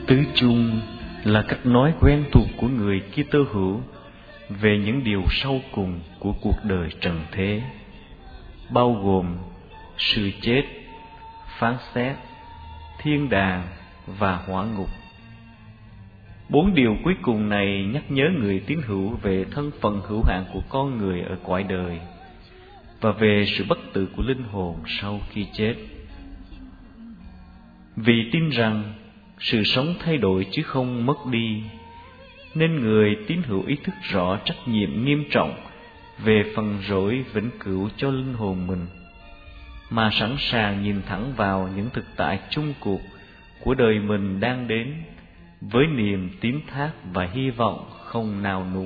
Tứ chung là cách nói quen thuộc của người Kitô hữu về những điều sau cùng của cuộc đời trần thế, bao gồm sự chết, phán xét, thiên đàng và hỏa ngục. 4 điều cuối cùng này nhắc nhớ người tín hữu về thân phận hữu hạn của con người ở cõi đời và về sự bất tử của linh hồn sau khi chết. Vì tin rằng sự sống thay đổi chứ không mất đi, nên người tín hữu ý thức rõ trách nhiệm nghiêm trọng về phần rỗi vĩnh cửu cho linh hồn mình, mà sẵn sàng nhìn thẳng vào những thực tại chung cuộc của đời mình đang đến với niềm tín thác và hy vọng không nao núng.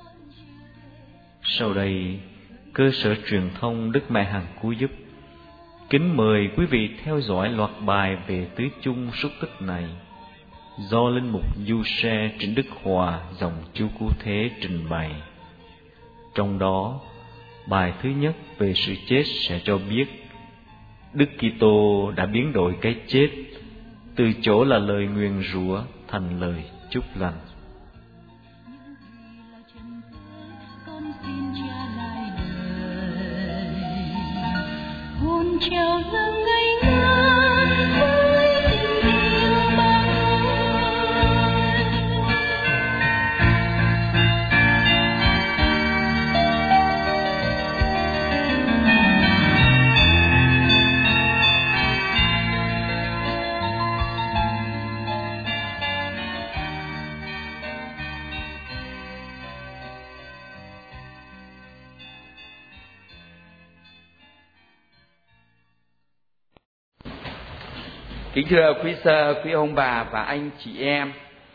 Sau đây, cơ sở truyền thông Đức Mẹ Hằng Cứu Giúp kính mời quý vị theo dõi loạt bài về tứ chung xúc tích này do Linh mục Du Xe Trịnh Đức Hòa dòng Chúa Cứu Thế trình bày. Trong đó, bài thứ nhất về sự chết sẽ cho biết Đức Kitô đã biến đổi cái chết từ chỗ là lời nguyền rủa thành lời chúc lành. Hồn treo lưng ngây ngất với tình yêu bao Kính thưa quý sơ, quý ông bà và anh chị em,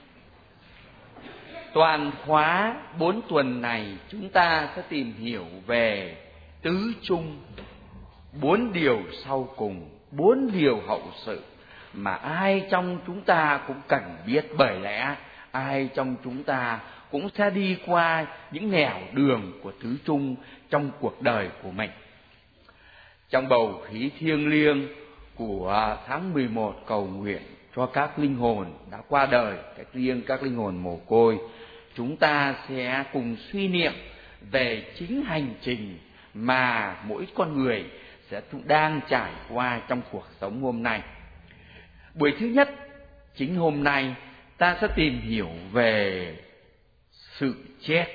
toàn khóa 4 tuần này chúng ta sẽ tìm hiểu về tứ chung, 4 điều sau cùng, 4 điều hậu sự mà ai trong chúng ta cũng cần biết, bởi lẽ ai trong chúng ta cũng sẽ đi qua những nẻo đường của tứ chung trong cuộc đời của mình. Trong bầu khí thiêng liêng của tháng 11 cầu nguyện cho các linh hồn đã qua đời, cách riêng các linh hồn mồ côi, chúng ta sẽ cùng suy niệm về chính hành trình mà mỗi con người sẽ đang trải qua trong cuộc sống hôm nay. Buổi thứ nhất, chính hôm nay ta sẽ tìm hiểu về sự chết.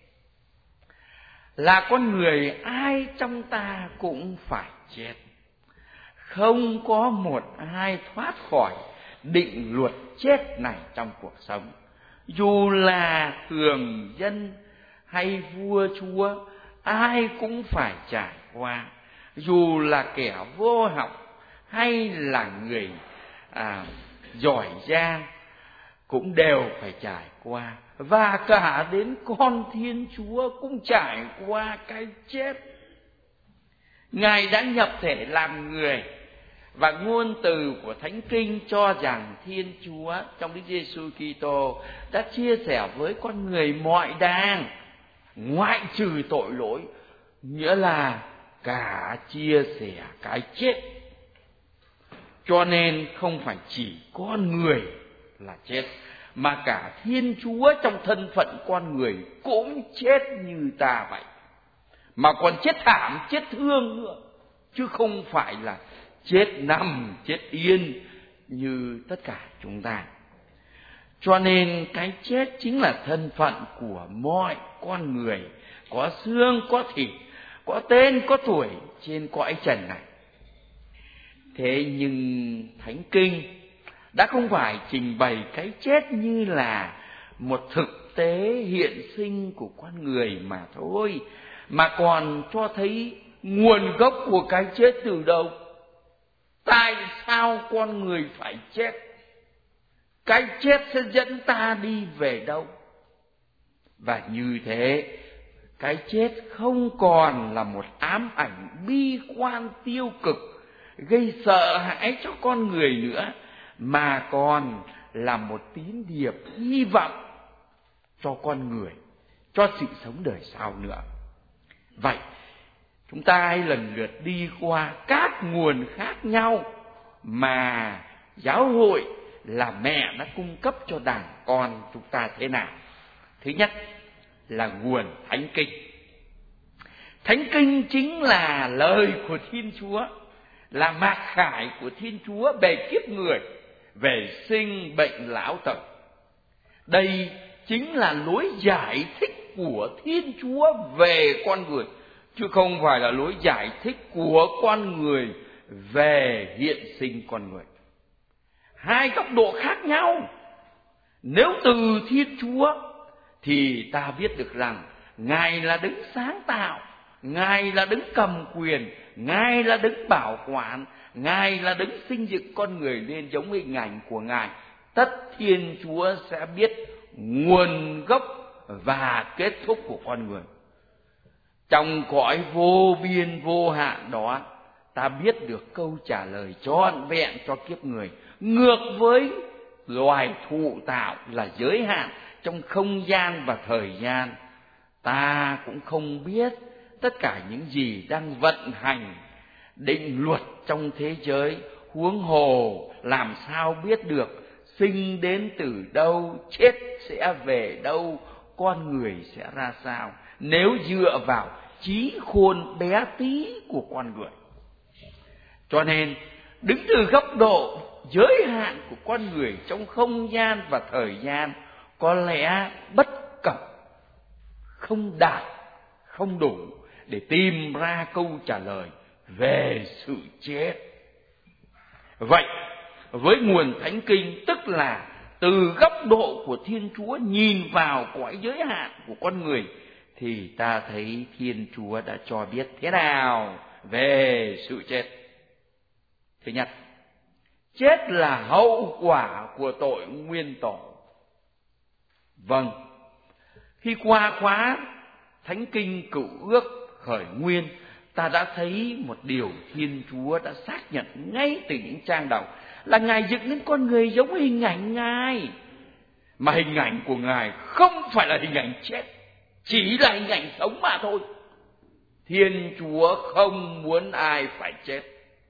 Là con người, ai trong ta cũng phải chết. Không có một ai thoát khỏi định luật chết này trong cuộc sống. Dù là thường dân hay vua chúa, ai cũng phải trải qua. Dù là kẻ vô học hay là người giỏi giang cũng đều phải trải qua. Và cả đến con Thiên Chúa cũng trải qua cái chết. Ngài đã nhập thể làm người, và ngôn từ của Thánh Kinh cho rằng Thiên Chúa trong Đức Giêsu Kitô đã chia sẻ với con người mọi đàng, ngoại trừ tội lỗi, nghĩa là cả chia sẻ cái chết. Cho nên không phải chỉ con người là chết, mà cả Thiên Chúa trong thân phận con người cũng chết như ta vậy. Mà còn chết thảm, chết thương nữa, chứ không phải là chết nằm, chết yên như tất cả chúng ta. Cho nên cái chết chính là thân phận của mọi con người, có xương, có thịt, có tên, có tuổi trên cõi trần này. Thế nhưng Thánh Kinh đã không phải trình bày cái chết như là một thực tế hiện sinh của con người mà thôi, mà còn cho thấy nguồn gốc của cái chết từ đâu. Tại sao con người phải chết? Cái chết sẽ dẫn ta đi về đâu? Và như thế, cái chết không còn là một ám ảnh bi quan tiêu cực, gây sợ hãi cho con người nữa, mà còn là một tín điệp hy vọng cho con người, cho sự sống đời sau nữa. Vậy, chúng ta hãy lần lượt đi qua các nguồn khác nhau mà giáo hội là mẹ đã cung cấp cho đàn con chúng ta thế nào? Thứ nhất là nguồn Thánh Kinh. Thánh Kinh chính là lời của Thiên Chúa, là mạc khải của Thiên Chúa về kiếp người, về sinh bệnh lão tử. Đây chính là lối giải thích của Thiên Chúa về con người, chứ không phải là lối giải thích của con người về hiện sinh con người. Hai góc độ khác nhau. Nếu từ Thiên Chúa thì ta biết được rằng Ngài là đấng sáng tạo, Ngài là đấng cầm quyền, Ngài là đấng bảo quản, Ngài là đấng xây dựng con người nên giống hình ảnh của Ngài. Tất Thiên Chúa sẽ biết nguồn gốc và kết thúc của con người. Trong cõi vô biên vô hạn đó, ta biết được câu trả lời trọn vẹn cho kiếp người. Ngược với loài thụ tạo là giới hạn trong không gian và thời gian, ta cũng không biết tất cả những gì đang vận hành định luật trong thế giới. Huống hồ làm sao biết được sinh đến từ đâu, chết sẽ về đâu, con người sẽ ra sao, nếu dựa vào trí khôn bé tí của con người. Cho nên đứng từ góc độ giới hạn của con người trong không gian và thời gian, có lẽ bất cập, không đạt, không đủ để tìm ra câu trả lời về sự chết. Vậy với nguồn Thánh Kinh, tức là từ góc độ của Thiên Chúa nhìn vào cõi giới hạn của con người, thì ta thấy Thiên Chúa đã cho biết thế nào về sự chết. Thứ nhất, chết là hậu quả của tội nguyên tổ. Vâng, khi qua khóa Thánh Kinh Cựu Ước khởi nguyên, ta đã thấy một điều Thiên Chúa đã xác nhận ngay từ những trang đầu, là Ngài dựng nên con người giống hình ảnh Ngài. Mà hình ảnh của Ngài không phải là hình ảnh chết, chỉ là hình ảnh sống mà thôi. Thiên Chúa không muốn ai phải chết.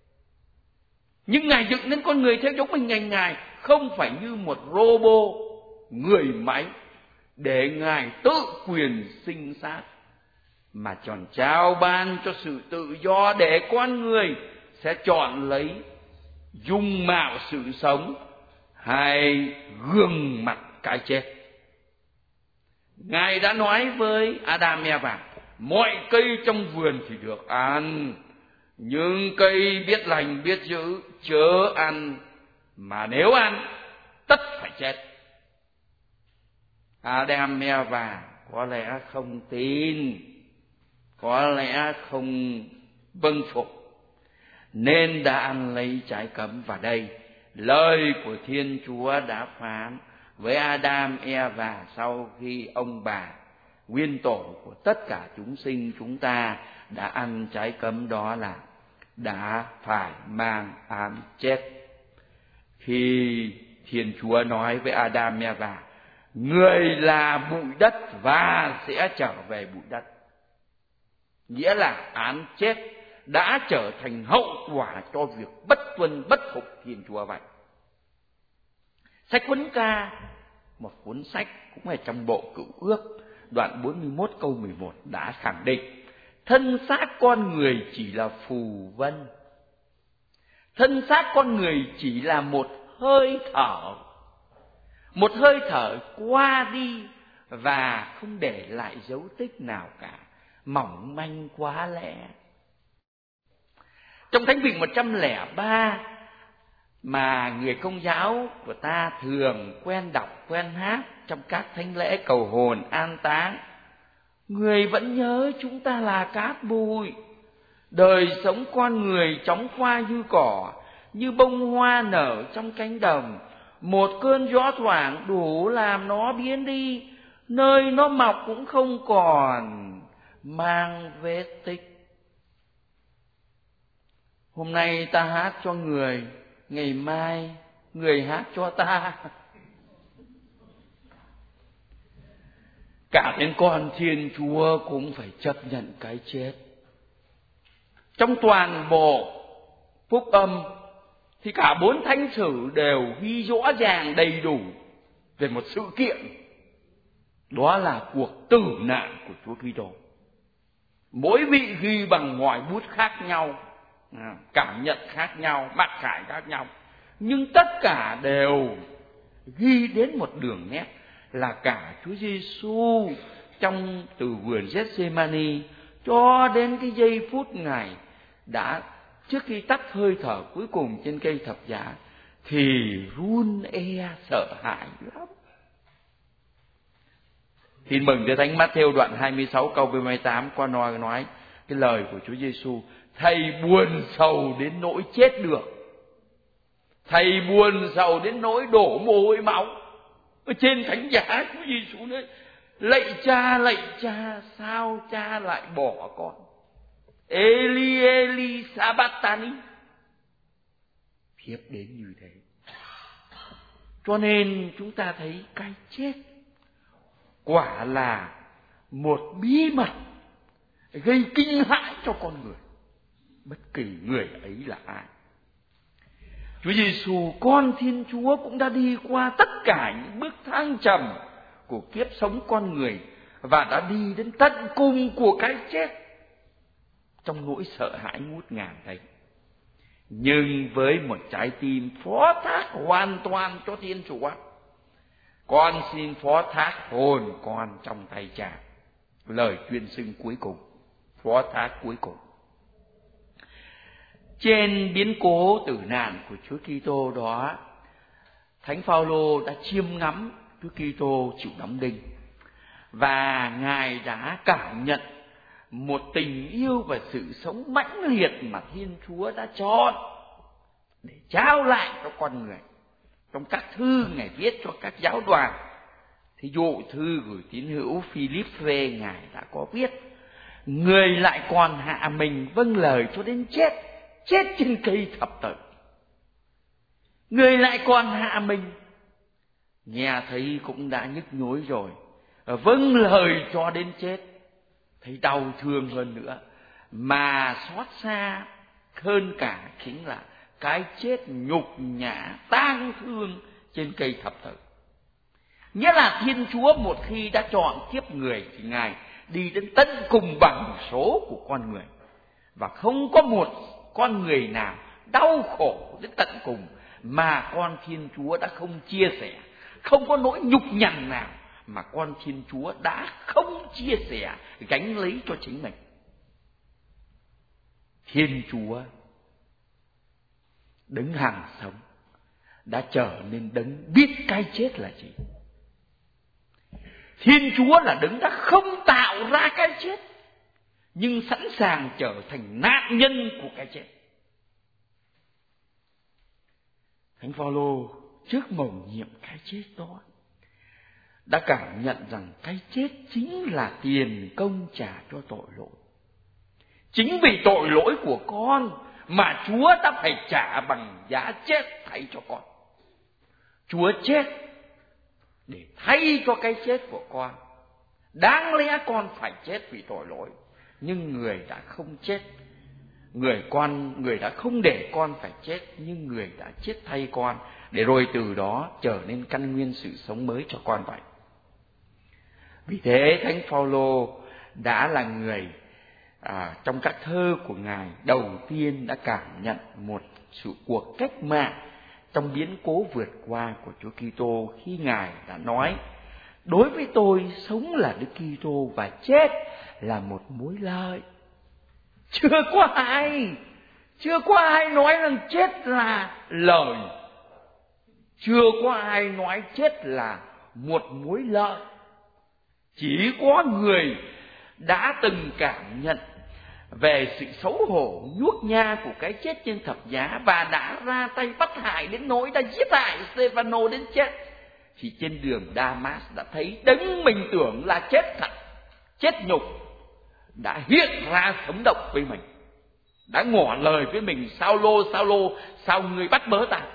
Nhưng Ngài dựng nên con người theo giống hình ảnh Ngài, không phải như một robot, người máy, để Ngài tự quyền sinh sát, mà tròn trao ban cho sự tự do để con người sẽ chọn lấy dung mạo sự sống hay gương mặt cái chết. Ngài đã nói với Adam Eva, mọi cây trong vườn thì được ăn, nhưng cây biết lành biết dữ chớ ăn, mà nếu ăn tất phải chết. Adam Eva có lẽ không tin, có lẽ không vâng phục, nên đã ăn lấy trái cấm. Và đây, lời của Thiên Chúa đã phán với Adam Eva sau khi ông bà nguyên tổ của tất cả chúng sinh chúng ta đã ăn trái cấm, đó là đã phải mang án chết. Khi Thiên Chúa nói với Adam Eva, người là bụi đất và sẽ trở về bụi đất, nghĩa là án chết đã trở thành hậu quả cho việc bất tuân bất phục Thiên Chúa vậy. Sách Huấn Ca, một cuốn sách cũng ở trong bộ Cựu Ước, đoạn 41 câu 11 đã khẳng định thân xác con người chỉ là phù vân. Thân xác con người chỉ là một hơi thở, một hơi thở qua đi và không để lại dấu tích nào cả, mỏng manh quá lẽ. Trong Thánh Vịnh 103 mà người Công giáo của ta thường quen đọc, quen hát trong các thánh lễ cầu hồn an táng, người vẫn nhớ chúng ta là cát bụi. Đời sống con người chóng qua như cỏ, như bông hoa nở trong cánh đồng. Một cơn gió thoảng đủ làm nó biến đi, nơi nó mọc cũng không còn mang vết tích. Hôm nay ta hát cho người, ngày mai người hát cho ta. Cả đến con Thiên Chúa cũng phải chấp nhận cái chết. Trong toàn bộ phúc âm thì cả 4 thánh sử đều ghi rõ ràng đầy đủ về một sự kiện, đó là cuộc tử nạn của Chúa Kitô. Mỗi vị ghi bằng ngòi bút khác nhau, cảm nhận khác nhau, mặc khải khác nhau, nhưng tất cả đều ghi đến một đường nét là cả Chúa Giêsu trong từ vườn Gethsemane cho đến cái giây phút Ngài đã trước khi tắt hơi thở cuối cùng trên cây thập giá thì run e sợ hãi lắm. Tin mừng cho Thánh Mát-thêu đoạn 26 câu 28 qua nói cái lời của Chúa Giêsu: Thầy buồn sầu đến nỗi chết được, Thầy buồn sầu đến nỗi đổ mồ hôi máu. Ở trên thánh giá Chúa Giêsu nói: lạy cha, sao cha lại bỏ con? Eli Eli sabachthani. Tiếp đến như thế. Cho nên chúng ta thấy cái chết quả là một bí mật gây kinh hãi cho con người, bất kỳ người ấy là ai. Chúa Giêsu, con Thiên Chúa, cũng đã đi qua tất cả những bước thăng trầm của kiếp sống con người và đã đi đến tận cùng của cái chết trong nỗi sợ hãi ngút ngàn đấy. Nhưng với một trái tim phó thác hoàn toàn cho Thiên Chúa, con xin phó thác hồn con trong tay Cha. Lời tuyên xưng cuối cùng, phó thác cuối cùng. Trên biến cố tử nạn của Chúa Kitô đó, Thánh Phaolô đã chiêm ngắm Chúa Kitô chịu đóng đinh, và Ngài đã cảm nhận một tình yêu và sự sống mãnh liệt mà Thiên Chúa đã chọn để trao lại cho con người. Trong các thư Ngài viết cho các giáo đoàn, thí dụ thư gửi tín hữu Philippe, Ngài đã có viết: người lại còn hạ mình vâng lời cho đến chết, chết trên cây thập tự. Người lại còn hạ mình, nghe thấy cũng đã nhức nhối rồi, vâng lời cho đến chết, thấy đau thương hơn nữa, mà xót xa hơn cả chính là cái chết nhục nhã tang thương trên cây thập tự. Nghĩa là Thiên Chúa một khi đã chọn kiếp người thì Ngài đi đến tận cùng bằng số của con người, và không có một con người nào đau khổ đến tận cùng mà con Thiên Chúa đã không chia sẻ. Không có nỗi nhục nhằn nào mà con Thiên Chúa đã không chia sẻ, gánh lấy cho chính mình. Thiên Chúa, đấng hằng sống, đã trở nên đấng biết cái chết là gì. Thiên Chúa là đấng đã không tạo ra cái chết, nhưng sẵn sàng trở thành nạn nhân của cái chết. Thánh Phaolô trước mầu nhiệm cái chết đó đã cảm nhận rằng cái chết chính là tiền công trả cho tội lỗi. Chính vì tội lỗi của con mà Chúa đã phải trả bằng giá chết thay cho con. Chúa chết để thay cho cái chết của con. Đáng lẽ con phải chết vì tội lỗi, nhưng người đã không chết. Người đã không để con phải chết, nhưng người đã chết thay con, để rồi từ đó trở nên căn nguyên sự sống mới cho con vậy. Vì thế Thánh Phaolô đã là người trong các thơ của Ngài đầu tiên đã cảm nhận một sự cuộc cách mạng trong biến cố vượt qua của Chúa Kitô, khi Ngài đã nói: đối với tôi sống là Đức Kitô và chết là một mối lợi. Chưa có ai nói rằng chết là lời. Chưa có ai nói chết là một mối lợi. Chỉ có người đã từng cảm nhận về sự xấu hổ nhuốc nha của cái chết trên thập giá và đã ra tay bắt hại đến nỗi đã giết hại Stefano đến chết, thì trên đường Damas đã thấy đấng mình tưởng là chết thật, chết nhục, đã hiện ra sống động với mình, đã ngỏ lời với mình: Sao-lô, sao ngươi bắt bớ ta?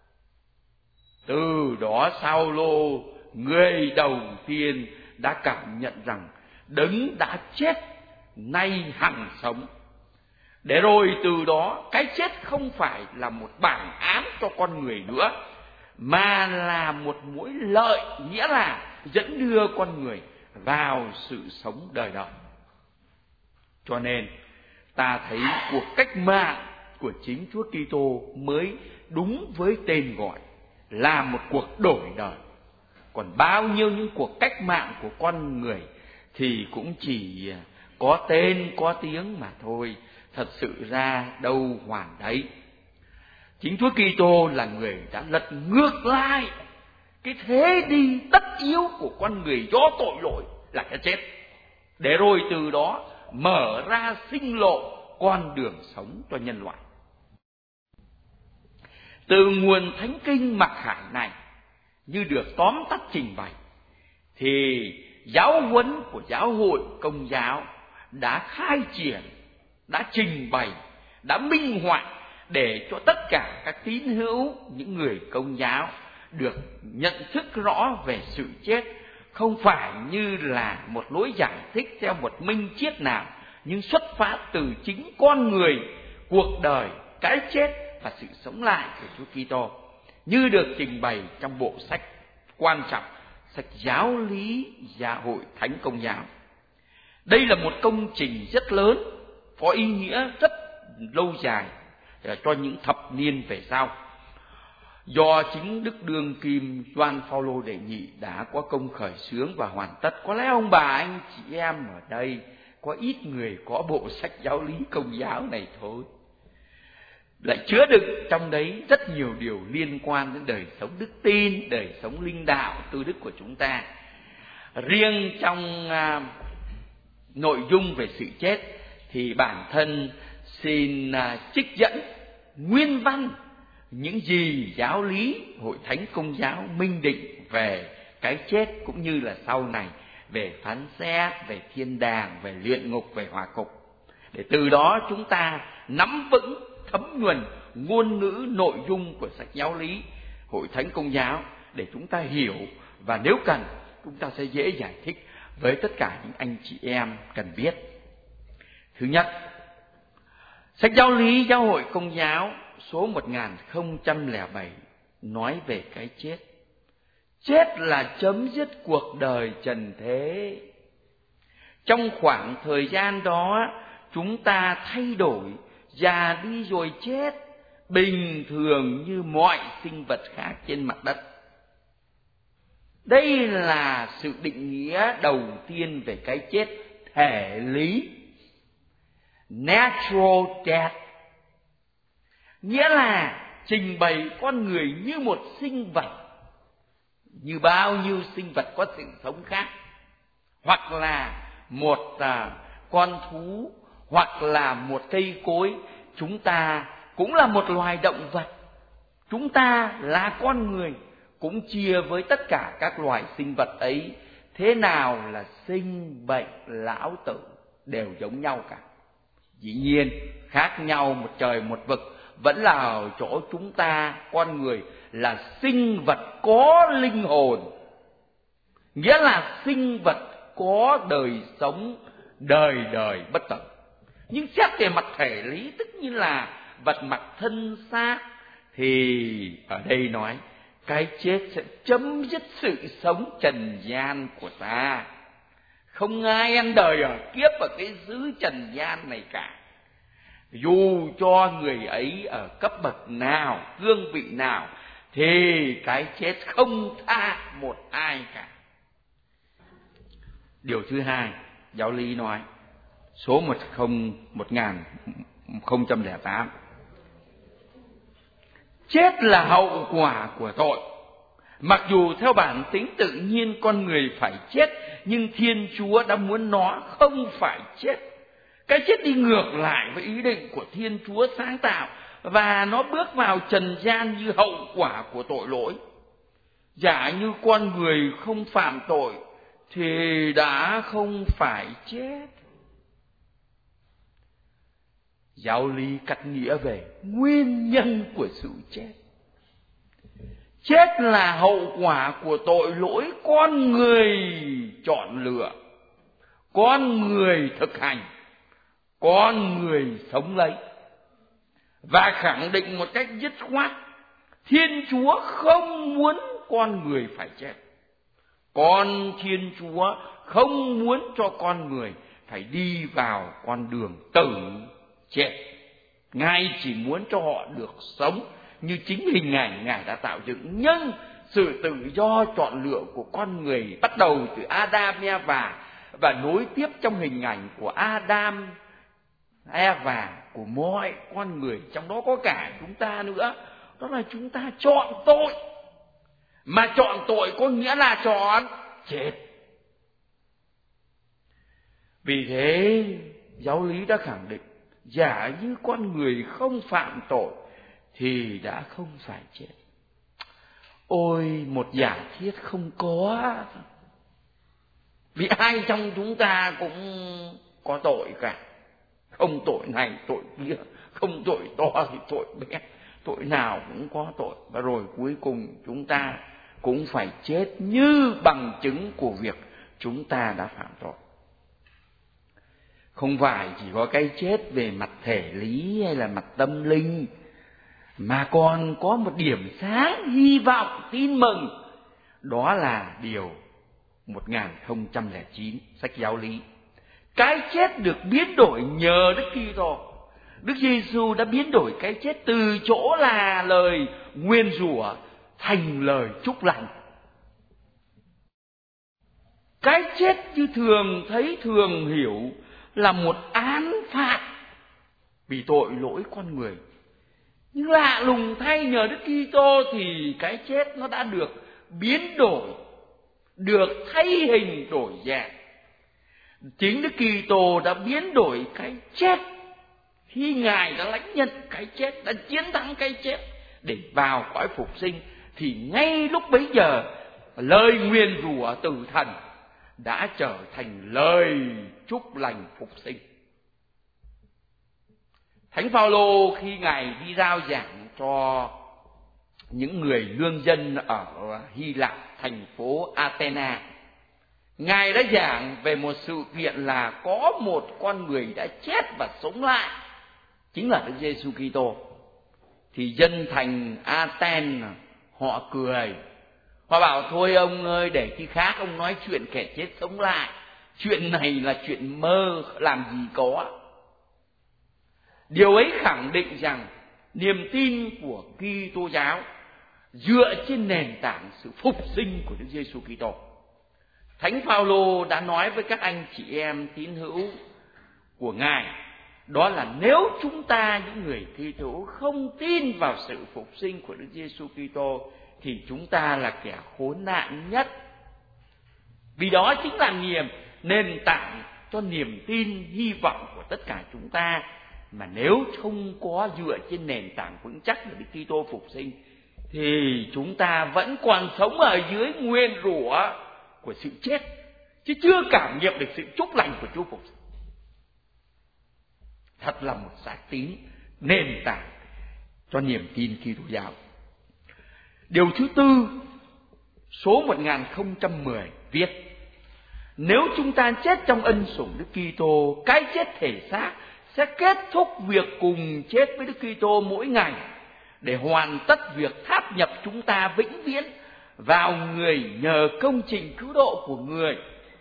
Từ đó Sao-lô, người đầu tiên đã cảm nhận rằng đấng đã chết nay hằng sống, Để rồi từ đó cái chết không phải là một bản án cho con người nữa, mà là một mối lợi, nghĩa là dẫn đưa con người vào sự sống đời đời. Cho nên ta thấy cuộc cách mạng của chính Chúa Kitô mới đúng với tên gọi là một cuộc đổi đời. Còn bao nhiêu những cuộc cách mạng của con người thì cũng chỉ có tên có tiếng mà thôi, thật sự ra đâu hoàn đấy. Chính Chúa Kitô là người đã lật ngược lại cái thế đi tất yếu của con người do tội lỗi là cái chết, để rồi từ đó mở ra sinh lộ con đường sống cho nhân loại. Từ nguồn thánh kinh mặc khải này như được tóm tắt trình bày, thì giáo huấn của giáo hội Công giáo đã khai triển, đã trình bày, đã minh họa để cho tất cả các tín hữu, những người Công giáo được nhận thức rõ về sự chết, không phải như là một lối giải thích theo một minh triết nào, nhưng xuất phát từ chính con người, cuộc đời, cái chết và sự sống lại của Chúa Kitô, như được trình bày trong bộ sách quan trọng, sách Giáo lý Giáo hội Thánh Công giáo. Đây là một công trình rất lớn, có ý nghĩa rất lâu dài cho những thập niên về sau. Do chính Đức Đương Kim Gioan Phaolô Đệ Nhị đã có công khởi xướng và hoàn tất. Có lẽ ông bà anh chị em ở đây có ít người có bộ sách Giáo lý Công giáo này thôi, lại chứa đựng trong đấy rất nhiều điều liên quan đến đời sống đức tin, đời sống linh đạo, tư đức của chúng ta. Riêng trong nội dung về sự chết thì bản thân xin trích dẫn nguyên văn những gì Giáo lý Hội Thánh Công giáo minh định về cái chết, cũng như là sau này về phán xét, về thiên đàng, về luyện ngục, về hỏa ngục, để từ đó chúng ta nắm vững, thấm nhuần ngôn ngữ nội dung của sách Giáo lý Hội Thánh Công giáo, để chúng ta hiểu, và nếu cần chúng ta sẽ dễ giải thích với tất cả những anh chị em cần biết. Thứ nhất, sách Giáo lý Giáo hội Công giáo số 1007 nói về cái chết. Chết là chấm dứt cuộc đời trần thế. Trong khoảng thời gian đó, chúng ta thay đổi, già đi rồi chết, bình thường như mọi sinh vật khác trên mặt đất. Đây là sự định nghĩa đầu tiên về cái chết thể lý, natural death, nghĩa là trình bày con người như một sinh vật, như bao nhiêu sinh vật có sự sống khác, hoặc là một con thú, hoặc là một cây cối. Chúng ta cũng là một loài động vật, chúng ta là con người, cũng chia với tất cả các loài sinh vật ấy. Thế nào là sinh bệnh lão tử đều giống nhau cả. Dĩ nhiên khác nhau một trời một vực vẫn là ở chỗ chúng ta, con người là sinh vật có linh hồn, nghĩa là sinh vật có đời sống đời đời bất tận. Nhưng xét về mặt thể lý, tức như là vật mặt thân xác, thì ở đây nói cái chết sẽ chấm dứt sự sống trần gian của ta. Không ai ăn đời ở kiếp ở cái xứ trần gian này cả, dù cho người ấy ở cấp bậc nào, cương vị nào, thì cái chết không tha một ai cả. Điều thứ hai, Giáo lý nói số 1008, chết là hậu quả của tội. Mặc dù theo bản tính tự nhiên con người phải chết, nhưng Thiên Chúa đã muốn nó không phải chết. Cái chết đi ngược lại với ý định của Thiên Chúa sáng tạo, và nó bước vào trần gian như hậu quả của tội lỗi. Giả như con người không phạm tội thì đã không phải chết. Giáo lý cắt nghĩa về nguyên nhân của sự chết. Chết là hậu quả của tội lỗi con người chọn lựa, con người thực hành, con người sống lấy, và khẳng định một cách dứt khoát Thiên Chúa không muốn con người phải chết. Con Thiên Chúa không muốn cho con người phải đi vào con đường tử chết. Ngài chỉ muốn cho họ được sống như chính hình ảnh Ngài đã tạo dựng. Nhưng sự tự do chọn lựa của con người bắt đầu từ Adam Eva và nối tiếp trong hình ảnh của Adam Eva, của mọi con người, trong đó có cả chúng ta nữa. Đó là chúng ta chọn tội. Mà chọn tội có nghĩa là chọn chết. Vì thế giáo lý đã khẳng định, giả như con người không phạm tội thì đã không phải chết. Ôi, một giả thiết không có. Vì ai trong chúng ta cũng có tội cả. Không tội này tội kia, không tội to thì tội bé, tội nào cũng có tội. Và rồi cuối cùng chúng ta cũng phải chết như bằng chứng của việc chúng ta đã phạm tội. Không phải chỉ có cái chết về mặt thể lý hay là mặt tâm linh, mà còn có một điểm sáng, hy vọng, tin mừng. Đó là điều 1009 sách giáo lý. Cái chết được biến đổi nhờ Đức Kitô. Đức Giêsu đã biến đổi cái chết từ chỗ là lời nguyền rủa thành lời chúc lành. Cái chết như thường thấy thường hiểu là một án phạt vì tội lỗi con người. Nhưng lạ lùng thay, nhờ Đức Kitô thì cái chết nó đã được biến đổi, được thay hình đổi dạng. Chính Đức Kitô đã biến đổi cái chết khi Ngài đã lãnh nhận cái chết, đã chiến thắng cái chết để vào cõi phục sinh. Thì ngay lúc bấy giờ, lời nguyền rủa từ thần đã trở thành lời chúc lành phục sinh. Thánh Phaolô khi Ngài đi rao giảng cho những người lương dân ở Hy Lạp, thành phố Athena, Ngài đã giảng về một sự kiện là có một con người đã chết và sống lại, chính là Đức Giêsu Kitô. Thì dân thành Athens họ cười, họ bảo thôi ông ơi, để khi khác ông nói chuyện kẻ chết sống lại, chuyện này là chuyện mơ, làm gì có. Điều ấy khẳng định rằng niềm tin của Kitô giáo dựa trên nền tảng sự phục sinh của Đức Giêsu Kitô. Thánh Phaolô đã nói với các anh chị em tín hữu của Ngài, đó là nếu chúng ta những người Kitô không tin vào sự phục sinh của Đức Giêsu Kitô thì chúng ta là kẻ khốn nạn nhất. Vì đó chính là nền tảng cho niềm tin, hy vọng của tất cả chúng ta. Mà nếu không có dựa trên nền tảng vững chắc của Đức Kitô phục sinh thì chúng ta vẫn còn sống ở dưới nguyền rủa của sự chết, chứ chưa cảm nghiệm được sự chúc lành của Chúa phục sinh. Thật là một xác tín nền tảng cho niềm tin Kitô giáo. Điều thứ tư, số 1010 viết: nếu chúng ta chết trong ân sủng Đức Kitô, cái chết thể xác sẽ kết thúc việc cùng chết với Đức Kitô mỗi ngày, để hoàn tất việc tháp nhập chúng ta vĩnh viễn vào người nhờ công trình cứu độ của người.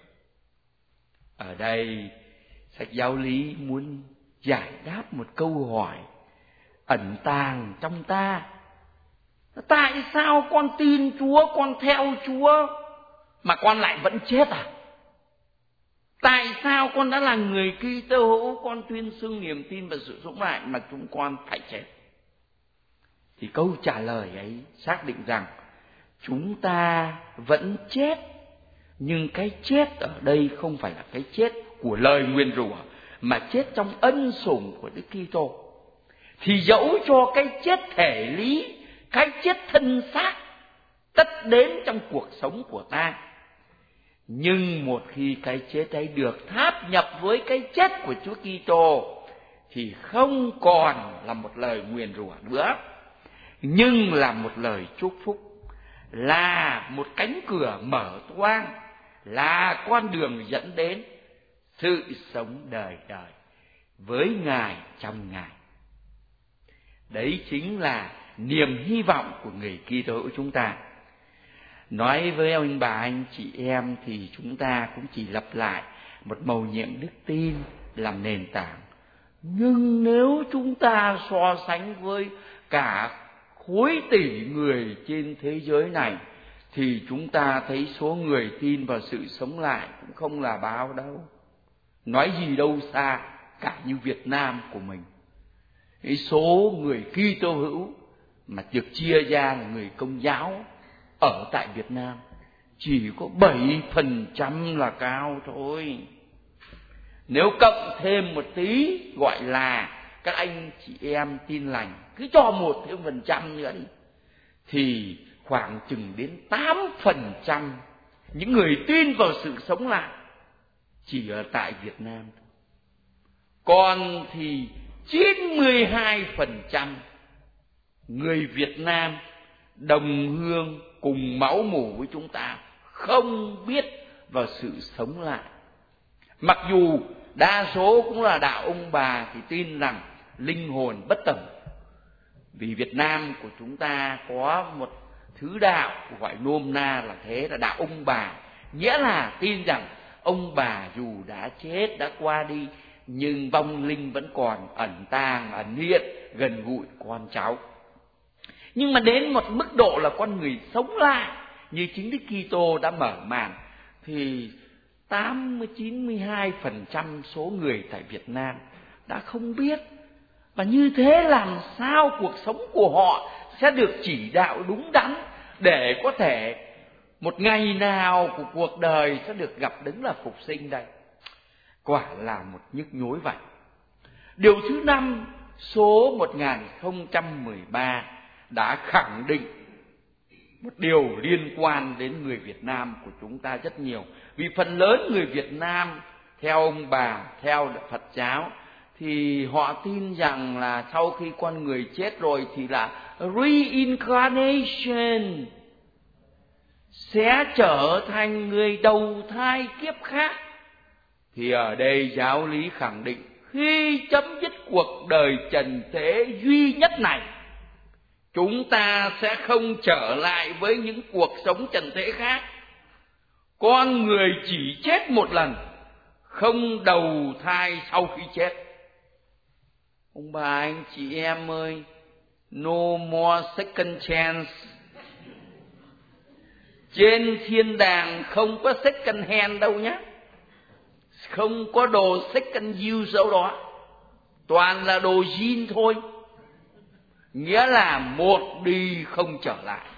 Ở đây sách giáo lý muốn giải đáp một câu hỏi ẩn tàng trong ta. Tại sao con tin Chúa, con theo Chúa mà con lại vẫn chết à? Tại sao con đã là người Kitô hữu, con tuyên xưng niềm tin và sự sống lại mà chúng con phải chết? Thì câu trả lời ấy xác định rằng chúng ta vẫn chết, nhưng cái chết ở đây không phải là cái chết của lời nguyền rủa, mà chết trong ân sủng của Đức Kitô. Thì dẫu cho cái chết thể lý, cái chết thân xác tất đến trong cuộc sống của ta, nhưng một khi cái chết ấy được tháp nhập với cái chết của Chúa Kitô thì không còn là một lời nguyền rủa nữa, nhưng là một lời chúc phúc, là một cánh cửa mở toang, là con đường dẫn đến sự sống đời đời. với Ngài trong Ngài. Đấy chính là niềm hy vọng của người Kitô hữu chúng ta. Nói với ông bà anh chị em thì chúng ta cũng chỉ lặp lại một mầu nhiệm đức tin làm nền tảng. Nhưng nếu chúng ta so sánh với cả khối tỷ người trên thế giới này thì chúng ta thấy số người tin vào sự sống lại cũng không là bao đâu. Nói gì đâu xa cả như Việt Nam của mình. Cái số người Kitô hữu mà được chia ra là người Công giáo ở tại Việt Nam chỉ có 7% là cao thôi. Nếu cộng thêm một tí gọi là các anh chị em tin lành, cứ cho 1% nữa đi, thì khoảng chừng đến 8% những người tin vào sự sống lại chỉ ở tại Việt Nam. Còn thì 92% người Việt Nam đồng hương cùng máu mủ với chúng ta không biết vào sự sống lại. Mặc dù đa số cũng là đạo ông bà thì tin rằng linh hồn bất tử. Vì Việt Nam của chúng ta có một thứ đạo gọi nôm na là thế, là đạo ông bà. Nghĩa là tin rằng ông bà dù đã chết, đã qua đi, nhưng vong linh vẫn còn ẩn tàng, ẩn hiện, gần gũi con cháu. Nhưng mà đến một mức độ là con người sống lại như chính Đức Kitô đã mở màn thì 80-92% số người tại Việt Nam đã không biết. Và như thế làm sao cuộc sống của họ sẽ được chỉ đạo đúng đắn để có thể một ngày nào của cuộc đời sẽ được gặp Đấng là Phục Sinh đây? Quả là một nhức nhối vậy. Điều thứ 5, số 1013 đã khẳng định một điều liên quan đến người Việt Nam của chúng ta rất nhiều. Vì phần lớn người Việt Nam theo ông bà, theo Phật giáo thì họ tin rằng là sau khi con người chết rồi thì là reincarnation, sẽ trở thành người đầu thai kiếp khác. Thì ở đây giáo lý khẳng định khi chấm dứt cuộc đời trần thế duy nhất này, chúng ta sẽ không trở lại với những cuộc sống trần thế khác. Con người chỉ chết một lần, không đầu thai sau khi chết. Ông bà anh chị em ơi, no more second chance. Trên thiên đàng không có second hand đâu nhé. Không có đồ second use đâu đó. Toàn là đồ zin thôi. Nghĩa là một đi không trở lại.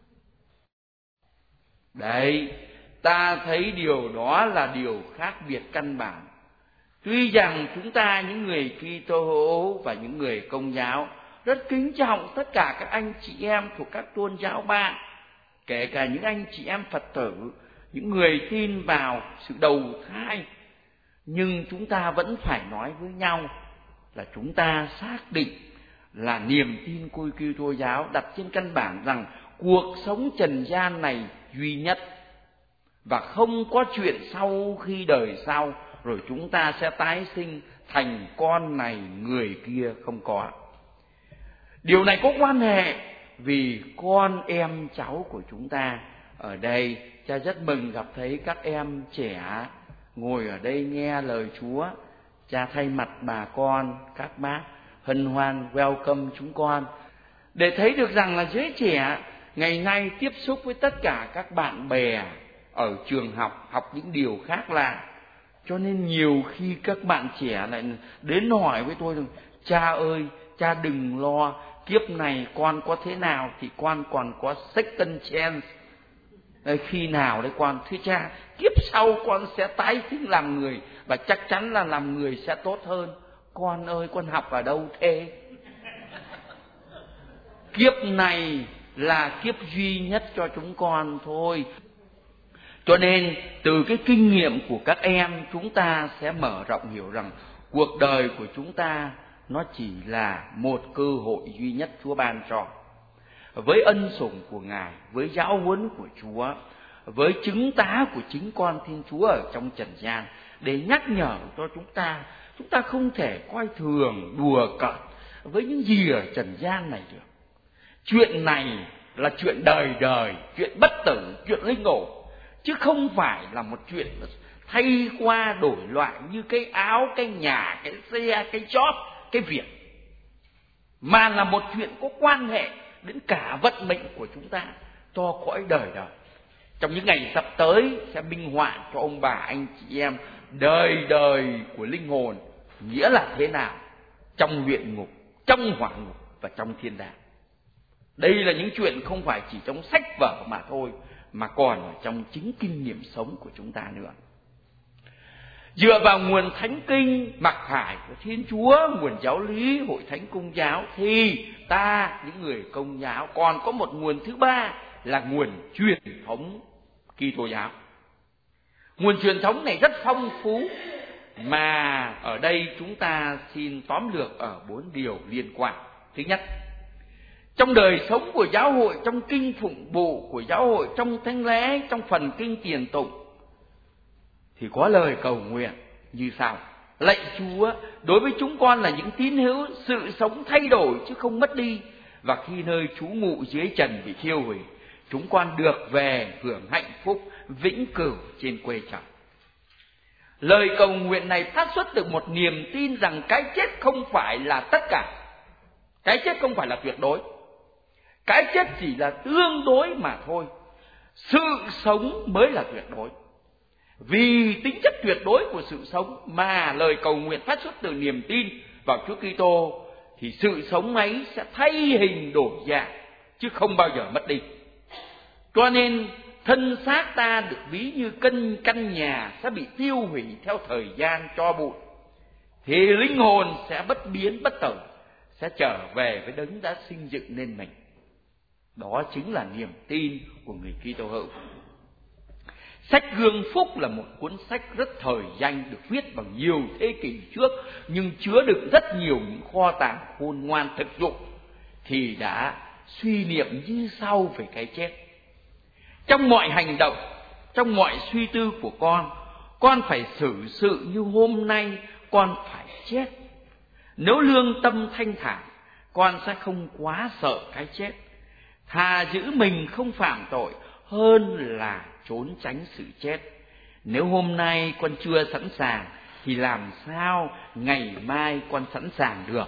Đấy, ta thấy điều đó là điều khác biệt căn bản. Tuy rằng chúng ta những người Kitô hữu và những người Công giáo rất kính trọng tất cả các anh chị em thuộc các tôn giáo bạn, kể cả những anh chị em Phật tử, những người tin vào sự đầu thai, nhưng chúng ta vẫn phải nói với nhau là chúng ta xác định là niềm tin của Kitô giáo đặt trên căn bản rằng cuộc sống trần gian này duy nhất và không có chuyện sau khi đời sau rồi chúng ta sẽ tái sinh thành con này người kia, không có. Điều này có quan hệ vì con em cháu của chúng ta ở đây. Cha rất mừng gặp thấy các em trẻ ngồi ở đây nghe lời Chúa. Cha thay mặt bà con, các bác hân hoan welcome chúng con, để thấy được rằng là giới trẻ ngày nay tiếp xúc với tất cả các bạn bè ở trường học những điều khác lạ. Cho nên nhiều khi các bạn trẻ lại đến hỏi với tôi rằng: cha ơi, cha đừng lo, kiếp này con có thế nào thì con còn có second chance. Khi nào đấy con? Thưa cha, kiếp sau con sẽ tái sinh làm người và chắc chắn là làm người sẽ tốt hơn. Con ơi, con học ở đâu thế? Kiếp này là kiếp duy nhất cho chúng con thôi. Cho nên từ cái kinh nghiệm của các em, chúng ta sẽ mở rộng hiểu rằng cuộc đời của chúng ta nó chỉ là một cơ hội duy nhất Chúa ban cho. Với ân sủng của Ngài, với giáo huấn của Chúa, với chứng tá của chính con Thiên Chúa ở trong trần gian, để nhắc nhở cho Chúng ta không thể coi thường, đùa cợt với những gì ở trần gian này được. Chuyện này là chuyện đời đời, chuyện bất tử, chuyện linh hồn, chứ không phải là một chuyện thay qua đổi lại như cái áo, cái nhà, cái xe, cái job, cái việc, mà là một chuyện có quan hệ đến cả vận mệnh của chúng ta cho cõi đời đời. Trong những ngày sắp tới sẽ minh họa cho ông bà anh chị em đời đời của linh hồn nghĩa là thế nào trong luyện ngục, trong hỏa ngục và trong thiên đàng. Đây là những chuyện không phải chỉ trong sách vở mà thôi, mà còn ở trong chính kinh nghiệm sống của chúng ta nữa. Dựa vào nguồn thánh kinh mặc khải của Thiên Chúa, nguồn giáo lý Hội Thánh Công giáo, thì ta, những người Công giáo, còn có một nguồn thứ ba là nguồn truyền thống Kitô giáo. Nguồn truyền thống này rất phong phú, mà ở đây chúng ta xin tóm lược ở 4 điều liên quan. Thứ nhất, trong đời sống của giáo hội, trong kinh phụng vụ của giáo hội, trong thánh lễ, trong phần kinh tiền tụng, thì có lời cầu nguyện như sau: lạy Chúa, đối với chúng con là những tín hữu, sự sống thay đổi chứ không mất đi, và khi nơi trú ngụ dưới trần bị thiêu hủy, chúng con được về hưởng hạnh phúc vĩnh cửu trên quê trời. Lời cầu nguyện này phát xuất từ một niềm tin rằng cái chết không phải là tất cả, cái chết không phải là tuyệt đối, cái chết chỉ là tương đối mà thôi, sự sống mới là tuyệt đối. Vì tính chất tuyệt đối của sự sống mà lời cầu nguyện phát xuất từ niềm tin vào Chúa Kitô, thì sự sống ấy sẽ thay hình đổi dạng chứ không bao giờ mất đi. Cho nên thân xác ta được ví như căn nhà sẽ bị tiêu hủy theo thời gian tro bụi, thì linh hồn sẽ bất biến bất tử, sẽ trở về với đấng đã sinh dựng nên mình. Đó chính là niềm tin của người Kitô hữu. Sách Gương Phúc là một cuốn sách rất thời danh, được viết bằng nhiều thế kỷ trước, nhưng chứa đựng rất nhiều những kho tàng khôn ngoan thực dụng, thì đã suy niệm như sau về cái chết. Trong mọi hành động, trong mọi suy tư của con phải xử sự như hôm nay con phải chết. Nếu lương tâm thanh thản, con sẽ không quá sợ cái chết. Thà giữ mình không phạm tội hơn là trốn tránh sự chết. Nếu hôm nay con chưa sẵn sàng, thì làm sao ngày mai con sẵn sàng được?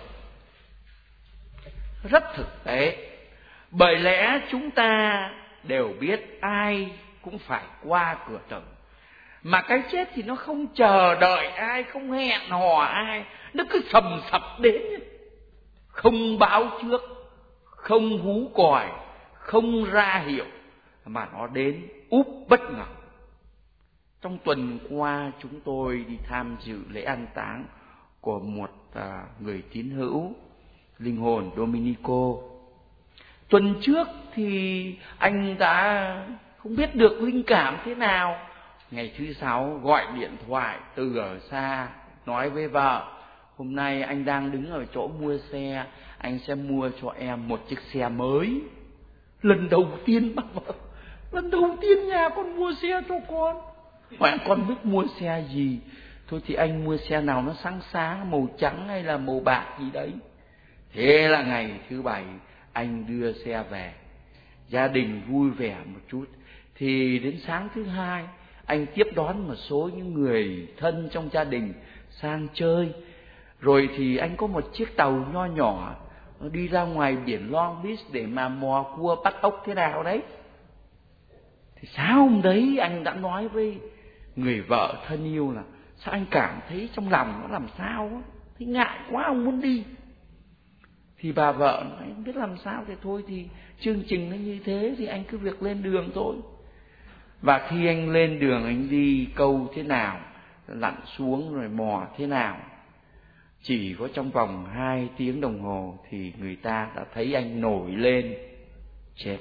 Rất thực tế, bởi lẽ chúng ta đều biết ai cũng phải qua cửa tử, mà cái chết thì nó không chờ đợi ai, không hẹn hò ai, nó cứ sầm sập đến, không báo trước, không hú còi, không ra hiệu, mà nó đến úp bất ngờ. Trong tuần qua chúng tôi đi tham dự lễ an táng của một người tín hữu, linh hồn Dominico. Tuần trước thì anh đã không biết được linh cảm thế nào, ngày thứ 6 gọi điện thoại từ ở xa nói với vợ: hôm nay anh đang đứng ở chỗ mua xe, anh sẽ mua cho em một chiếc xe mới. Lần đầu tiên bác vợ, lần đầu tiên nhà con mua xe cho con. Hỏi con biết mua xe gì? Thôi thì anh mua xe nào nó sáng sáng, màu trắng hay là màu bạc gì đấy. Thế là ngày thứ 7 anh đưa xe về, gia đình vui vẻ một chút. Thì đến sáng thứ 2 anh tiếp đón một số những người thân trong gia đình sang chơi. Rồi thì anh có một chiếc tàu nho nhỏ đi ra ngoài biển Long Beach để mà mò cua bắt ốc thế nào đấy. Thì sáng hôm đấy anh đã nói với người vợ thân yêu là: sao anh cảm thấy trong lòng nó làm sao á, thấy ngại quá, ông muốn đi. Thì bà vợ nói: không biết làm sao, thì thôi thì chương trình nó như thế thì anh cứ việc lên đường thôi. Và khi anh lên đường, anh đi câu thế nào, lặn xuống rồi mò thế nào, chỉ có trong vòng 2 tiếng đồng hồ thì người ta đã thấy anh nổi lên chết.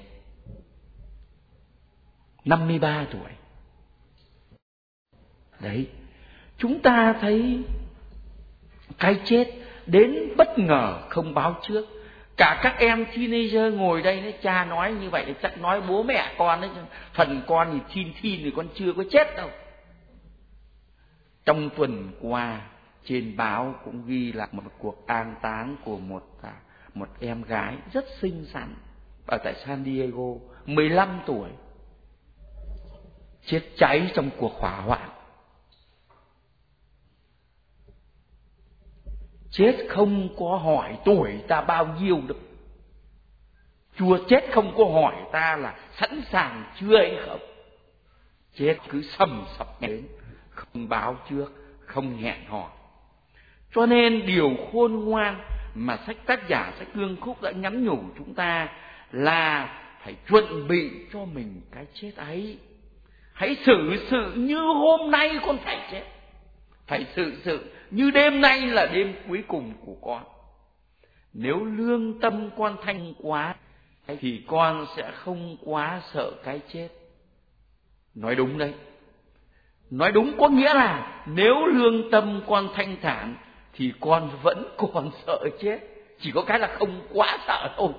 53 tuổi. Đấy, chúng ta thấy cái chết đến bất ngờ không báo trước. Cả các em teenager ngồi đây đấy, cha nói như vậy thì chắc nói bố mẹ con đấy, phần con thì thin thì con chưa có chết đâu. Trong tuần qua trên báo cũng ghi là một cuộc an táng của một em gái rất xinh xắn ở tại San Diego, 15 tuổi, chết cháy trong cuộc hỏa hoạn. Chết không có hỏi tuổi ta bao nhiêu đâu. Chúa chết không có hỏi ta là sẵn sàng chưa hay không. Chết cứ sầm sập đến, không báo trước, không hẹn hò. Cho nên điều khôn ngoan mà tác giả sách Cương Khúc đã nhắn nhủ chúng ta là phải chuẩn bị cho mình cái chết ấy. Hãy xử sự như hôm nay con phải chết. Phải xử sự như đêm nay là đêm cuối cùng của con. Nếu lương tâm con thanh quá thì con sẽ không quá sợ cái chết. Nói đúng đấy. Nói đúng có nghĩa là nếu lương tâm con thanh thản thì con vẫn còn sợ chết. Chỉ có cái là không quá sợ thôi.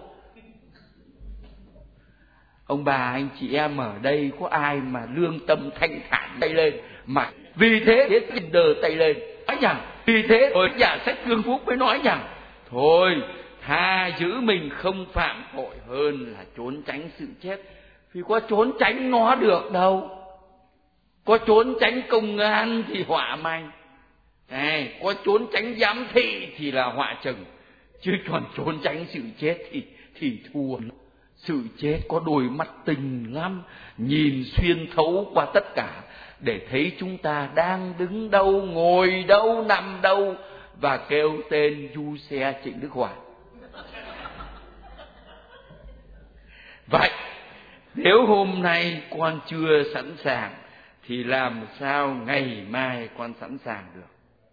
Ông bà anh chị em ở đây có ai mà lương tâm thanh thản tay lên mà vì thế đờ tay lên nói rằng vì thế ở nhà sách Cương Phúc mới nói rằng thôi tha giữ mình không phạm tội hơn là trốn tránh sự chết. Vì có trốn tránh nó được đâu. Có trốn tránh công an thì họa may, có trốn tránh giám thị thì là họa chừng, chứ còn trốn tránh sự chết thì thua. Sự chết có đôi mắt tình lắm, nhìn xuyên thấu qua tất cả để thấy chúng ta đang đứng đâu, ngồi đâu, nằm đâu và kêu tên du xe Trịnh Đức Hòa. Vậy nếu hôm nay con chưa sẵn sàng thì làm sao ngày mai con sẵn sàng được?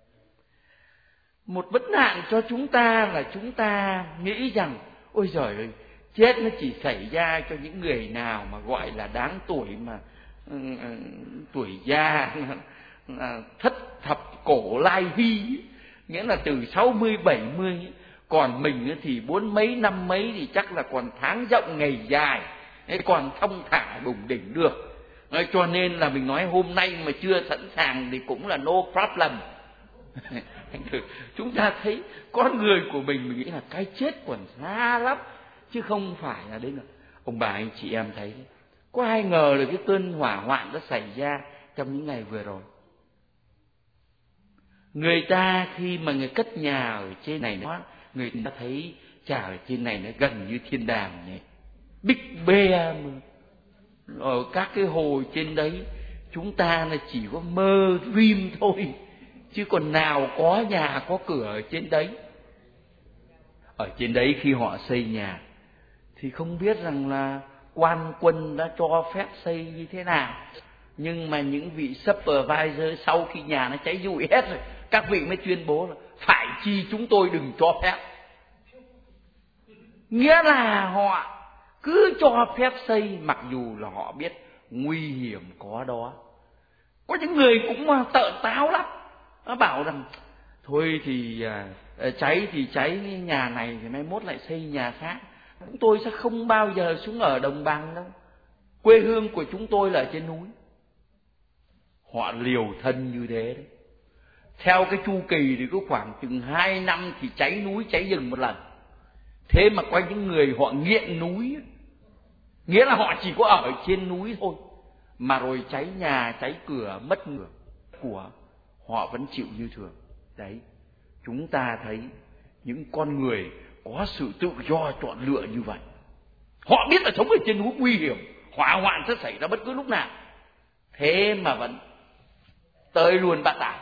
Một vấn nạn cho chúng ta là chúng ta nghĩ rằng ôi giời ơi, chết nó chỉ xảy ra cho những người nào mà gọi là đáng tuổi, mà tuổi già, thất thập cổ lai hy, nghĩa là từ 60, 70. Còn mình thì 40 mấy, 50 mấy thì chắc là còn tháng rộng ngày dài, còn thong thả đủng đỉnh được. Cho nên là mình nói hôm nay mà chưa sẵn sàng thì cũng là no problem. Chúng ta thấy con người của mình nghĩ là cái chết còn xa lắm, chứ không phải là đến. Ông bà anh chị em thấy có ai ngờ được cái cơn hỏa hoạn đã xảy ra trong những ngày vừa rồi. Người ta khi mà người cất nhà ở trên này đó, người ta thấy chả ở trên này nó gần như thiên đàng này, Big Bear mà. Ở các cái hồ trên đấy chúng ta là chỉ có mơ dream thôi, chứ còn nào có nhà có cửa ở trên đấy. Ở trên đấy khi họ xây nhà thì không biết rằng là quan quân đã cho phép xây như thế nào, nhưng mà những vị supervisor sau khi nhà nó cháy rụi hết rồi, các vị mới tuyên bố là phải chi chúng tôi đừng cho phép. Nghĩa là họ cứ cho phép xây mặc dù là họ biết nguy hiểm có đó. Có những người cũng tợn táo lắm, nó bảo rằng thôi thì cháy thì cháy nhà này thì mai mốt lại xây nhà khác. Chúng tôi sẽ không bao giờ xuống ở đồng bằng đâu, quê hương của chúng tôi là ở trên núi. Họ liều thân như thế đấy. Theo cái chu kỳ thì cứ khoảng chừng 2 năm thì cháy núi cháy rừng một lần. Thế mà có những người họ nghiện núi, nghĩa là họ chỉ có ở trên núi thôi, mà rồi cháy nhà cháy cửa mất người của họ vẫn chịu như thường. Đấy, chúng ta thấy những con người có sự tự do chọn lựa như vậy. Họ biết là sống ở trên núi nguy hiểm, hỏa hoạn sẽ xảy ra bất cứ lúc nào, thế mà vẫn tới luôn Bát Tải.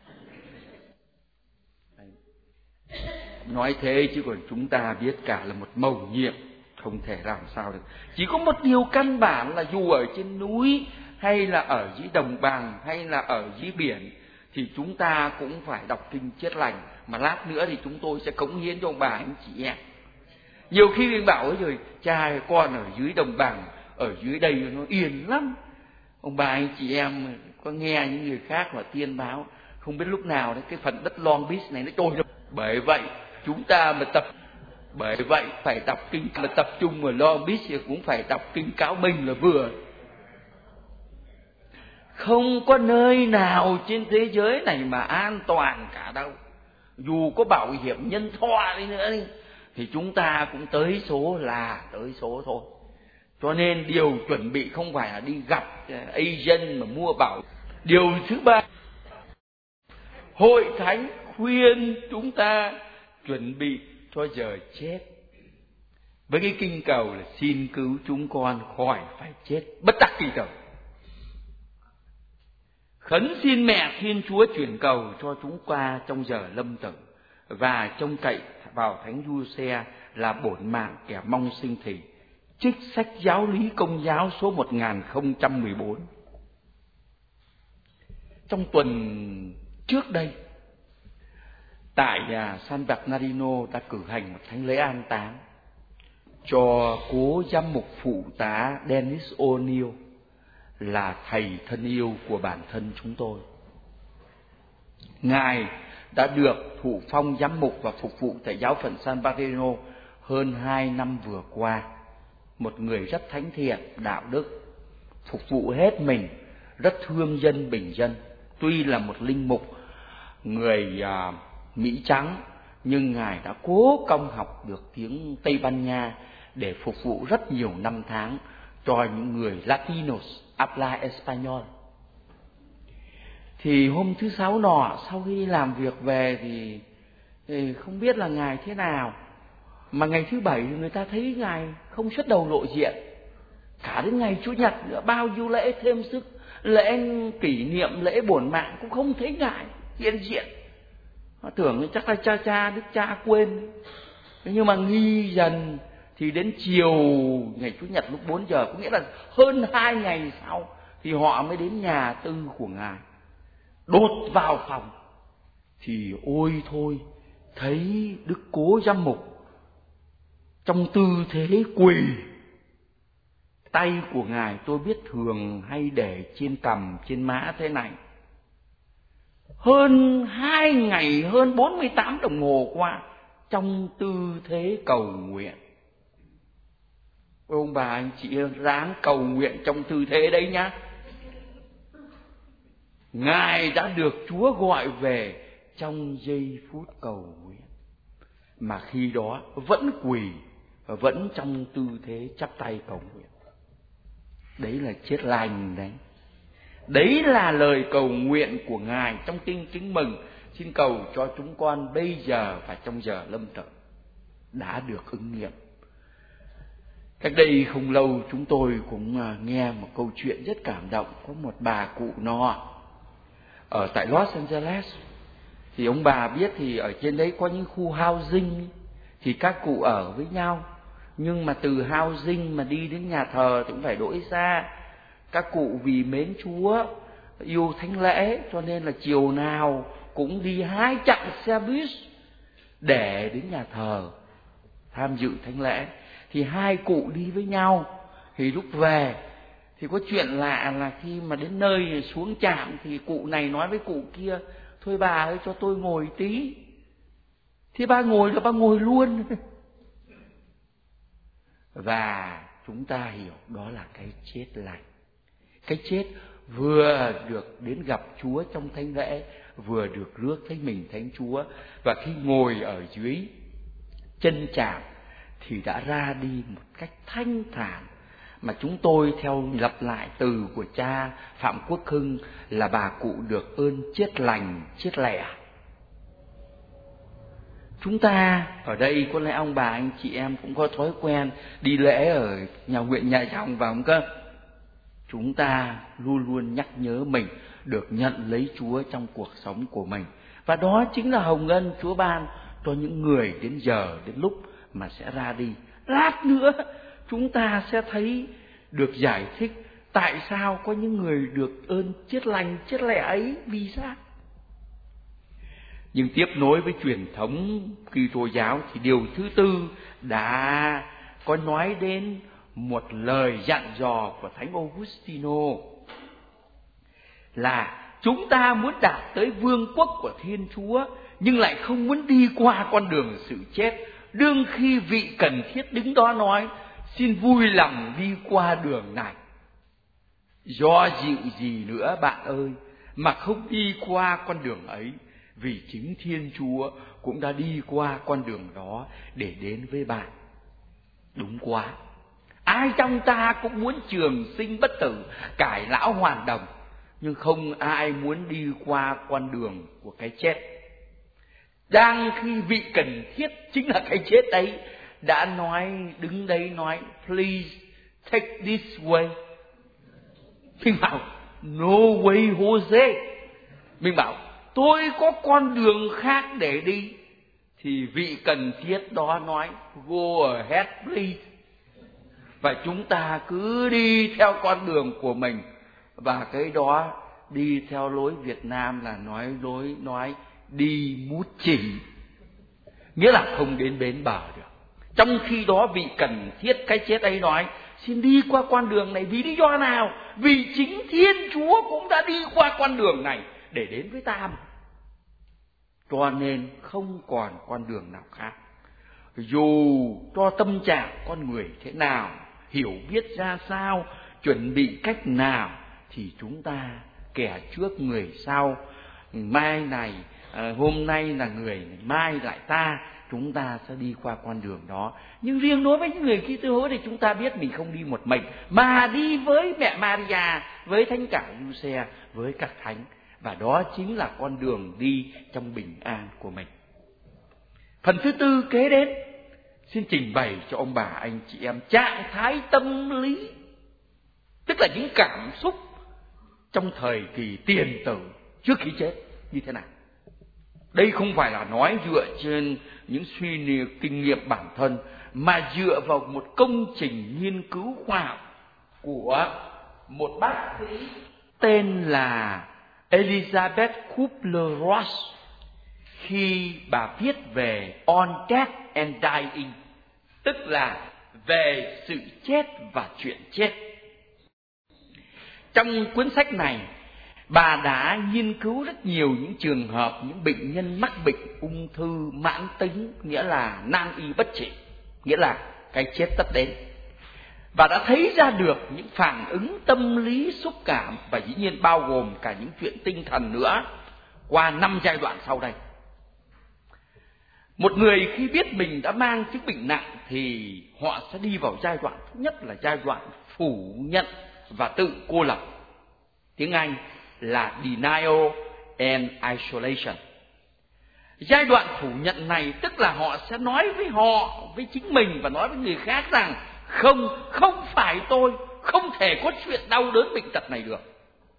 Nói thế chứ còn chúng ta biết cả là một mầu nhiệm, không thể làm sao được. Chỉ có một điều căn bản là dù ở trên núi hay là ở dưới đồng bằng hay là ở dưới biển thì chúng ta cũng phải đọc kinh Chiết Lành, mà lát nữa thì chúng tôi sẽ cống hiến cho ông bà anh chị em. Nhiều khi mình bảo ấy rồi, cha con ở dưới đồng bằng, ở dưới đây nó yên lắm. Ông bà anh chị em có nghe những người khác mà tiên báo, không biết lúc nào đấy cái phần đất Long Beach này nó trôi rồi. Bởi vậy chúng ta mà phải đọc kinh, mà tập trung ở Long Beach thì cũng phải đọc kinh Cáo Minh là vừa. Không có nơi nào trên thế giới này mà an toàn cả đâu. Dù có bảo hiểm nhân thọ đi nữa đi, thì chúng ta cũng tới số là tới số thôi. Cho nên điều chuẩn bị không phải là đi gặp agent mà mua bảo. Điều thứ ba, Hội Thánh khuyên chúng ta chuẩn bị cho giờ chết với cái kinh cầu là xin cứu chúng con khỏi phải chết bất đắc kỳ tử. Khấn xin mẹ Thiên Chúa chuyển cầu cho chúng qua trong giờ lâm tử, và trông cậy vào Thánh Giuse là bổn mạng kẻ mong sinh thì. Trích sách Giáo lý Công giáo số 1014. Trong tuần trước đây, tại San Bernardino đã cử hành một thánh lễ an táng cho cố giám mục phụ tá Dennis O'Neill, là thầy thân yêu của bản thân chúng tôi. Ngài đã được thụ phong giám mục và phục vụ tại giáo phận San Bernardino hơn 2 năm vừa qua. Một người rất thánh thiện, đạo đức, phục vụ hết mình, rất thương dân bình dân. Tuy là một linh mục người Mỹ trắng, nhưng Ngài đã cố công học được tiếng Tây Ban Nha để phục vụ rất nhiều năm tháng cho những người Latinos habla Español. Thì hôm thứ Sáu nọ, sau khi đi làm việc về thì không biết là Ngài thế nào, mà ngày thứ Bảy thì người ta thấy Ngài không xuất đầu lộ diện. Cả đến ngày Chủ nhật nữa, bao nhiêu lễ thêm sức, lễ kỷ niệm, lễ bổn mạng cũng không thấy Ngài hiện diện. Họ tưởng chắc là Đức cha quên. Nhưng mà nghi dần thì đến chiều ngày Chủ nhật lúc 4 giờ, có nghĩa là hơn 2 ngày sau, thì họ mới đến nhà tư của Ngài, đột vào phòng. Thì ôi thôi, thấy Đức Cố Giám mục trong tư thế quỳ. Tay của Ngài tôi biết thường hay để trên cằm, trên má thế này. Hơn 2 ngày, hơn 48 đồng hồ qua, trong tư thế cầu nguyện. Ông bà anh chị ráng cầu nguyện trong tư thế đấy nhá. Ngài đã được Chúa gọi về trong giây phút cầu nguyện, mà khi đó vẫn quỳ, vẫn trong tư thế chắp tay cầu nguyện. Đấy là chết lành đấy. Đấy là lời cầu nguyện của Ngài trong kinh Chứng Mừng. Xin cầu cho chúng con bây giờ và trong giờ lâm tử đã được ứng nghiệm. Cách đây không lâu chúng tôi cũng nghe một câu chuyện rất cảm động. Có một bà cụ nọ ở tại Los Angeles. Thì ông bà biết thì ở trên đấy có những khu housing, thì các cụ ở với nhau. Nhưng mà từ housing mà đi đến nhà thờ thì cũng phải đỗi xa. Các cụ vì mến Chúa, yêu thánh lễ, cho nên là chiều nào cũng đi 2 chặng xe buýt để đến nhà thờ tham dự thánh lễ. Thì 2 cụ đi với nhau. Thì lúc về thì có chuyện lạ là khi mà đến nơi xuống trạm thì cụ này nói với cụ kia: thôi bà ơi, cho tôi ngồi tí. Thì bà ngồi là bà ngồi luôn. Và chúng ta hiểu đó là cái chết lành. Cái chết vừa được đến gặp Chúa trong thánh lễ, vừa được rước thấy mình thánh Chúa. Và khi ngồi ở dưới chân trạm thì đã ra đi một cách thanh thản. Mà chúng tôi theo lặp lại từ của cha Phạm Quốc Hưng là bà cụ được ơn chết lành, chết lẹ. Chúng ta ở đây có lẽ ông bà anh chị em cũng có thói quen đi lễ ở nhà nguyện, nhà dòng và không cơ. Chúng ta luôn luôn nhắc nhớ mình được nhận lấy Chúa trong cuộc sống của mình. Và đó chính là hồng ân Chúa ban cho những người đến giờ, đến lúc mà sẽ ra đi. Lát nữa chúng ta sẽ thấy được giải thích tại sao có những người được ơn chết lành, chết lẹ ấy, vì sao. Nhưng tiếp nối với truyền thống Kitô giáo thì điều thứ tư đã có nói đến một lời dặn dò của Thánh Augustino là chúng ta muốn đạt tới vương quốc của Thiên Chúa nhưng lại không muốn đi qua con đường sự chết. Đương khi vị cần thiết đứng đó nói: xin vui lòng đi qua đường này. Do dịu gì nữa bạn ơi, mà không đi qua con đường ấy, vì chính Thiên Chúa cũng đã đi qua con đường đó để đến với bạn. Đúng quá, ai trong ta cũng muốn trường sinh bất tử, cải lão hoàn đồng, nhưng không ai muốn đi qua con đường của cái chết. Đang khi vị cần thiết chính là cái chết đấy, đã nói, đứng đấy nói please take this way. Mình bảo no way Jose. Mình bảo tôi có con đường khác để đi. Thì vị cần thiết đó nói go ahead please. Và chúng ta cứ đi theo con đường của mình. Và cái đó đi theo lối Việt Nam là nói đi mút chỉ, nghĩa là không đến bến bờ được. Trong khi đó vị cần thiết cái chết ấy nói xin đi qua con đường này vì lý do nào? Vì chính Thiên Chúa cũng đã đi qua con đường này để đến với ta mà. Cho nên không còn con đường nào khác. Dù cho tâm trạng con người thế nào, hiểu biết ra sao, chuẩn bị cách nào, thì chúng ta kẻ trước người sau, mai này hôm nay là người, mai lại ta, chúng ta sẽ đi qua con đường đó. Nhưng riêng đối với những người Kitô hữu thì chúng ta biết mình không đi một mình, mà đi với mẹ Maria, với thánh cả Giuse, với các thánh. Và đó chính là con đường đi trong bình an của mình. Phần thứ tư kế đến, xin trình bày cho ông bà anh chị em trạng thái tâm lý, tức là những cảm xúc trong thời kỳ tiền tử trước khi chết như thế nào. Đây không phải là nói dựa trên những suy nghĩ kinh nghiệm bản thân, mà dựa vào một công trình nghiên cứu khoa học của một bác sĩ tên là Elizabeth Kubler-Ross, khi bà viết về On Death and Dying, tức là về sự chết và chuyện chết. Trong cuốn sách này, bà đã nghiên cứu rất nhiều những trường hợp những bệnh nhân mắc bệnh ung thư mãn tính, nghĩa là nan y bất trị, nghĩa là cái chết tất đến. Và đã thấy ra được những phản ứng tâm lý xúc cảm, và dĩ nhiên bao gồm cả những chuyện tinh thần nữa, qua 5 giai đoạn sau đây. Một người khi biết mình đã mang chứng bệnh nặng thì họ sẽ đi vào giai đoạn thứ nhất là giai đoạn phủ nhận và tự cô lập. Tiếng Anh là denial and isolation. Giai đoạn phủ nhận này tức là họ sẽ nói với chính mình và nói với người khác rằng không phải tôi, không thể có chuyện đau đớn bệnh tật này được.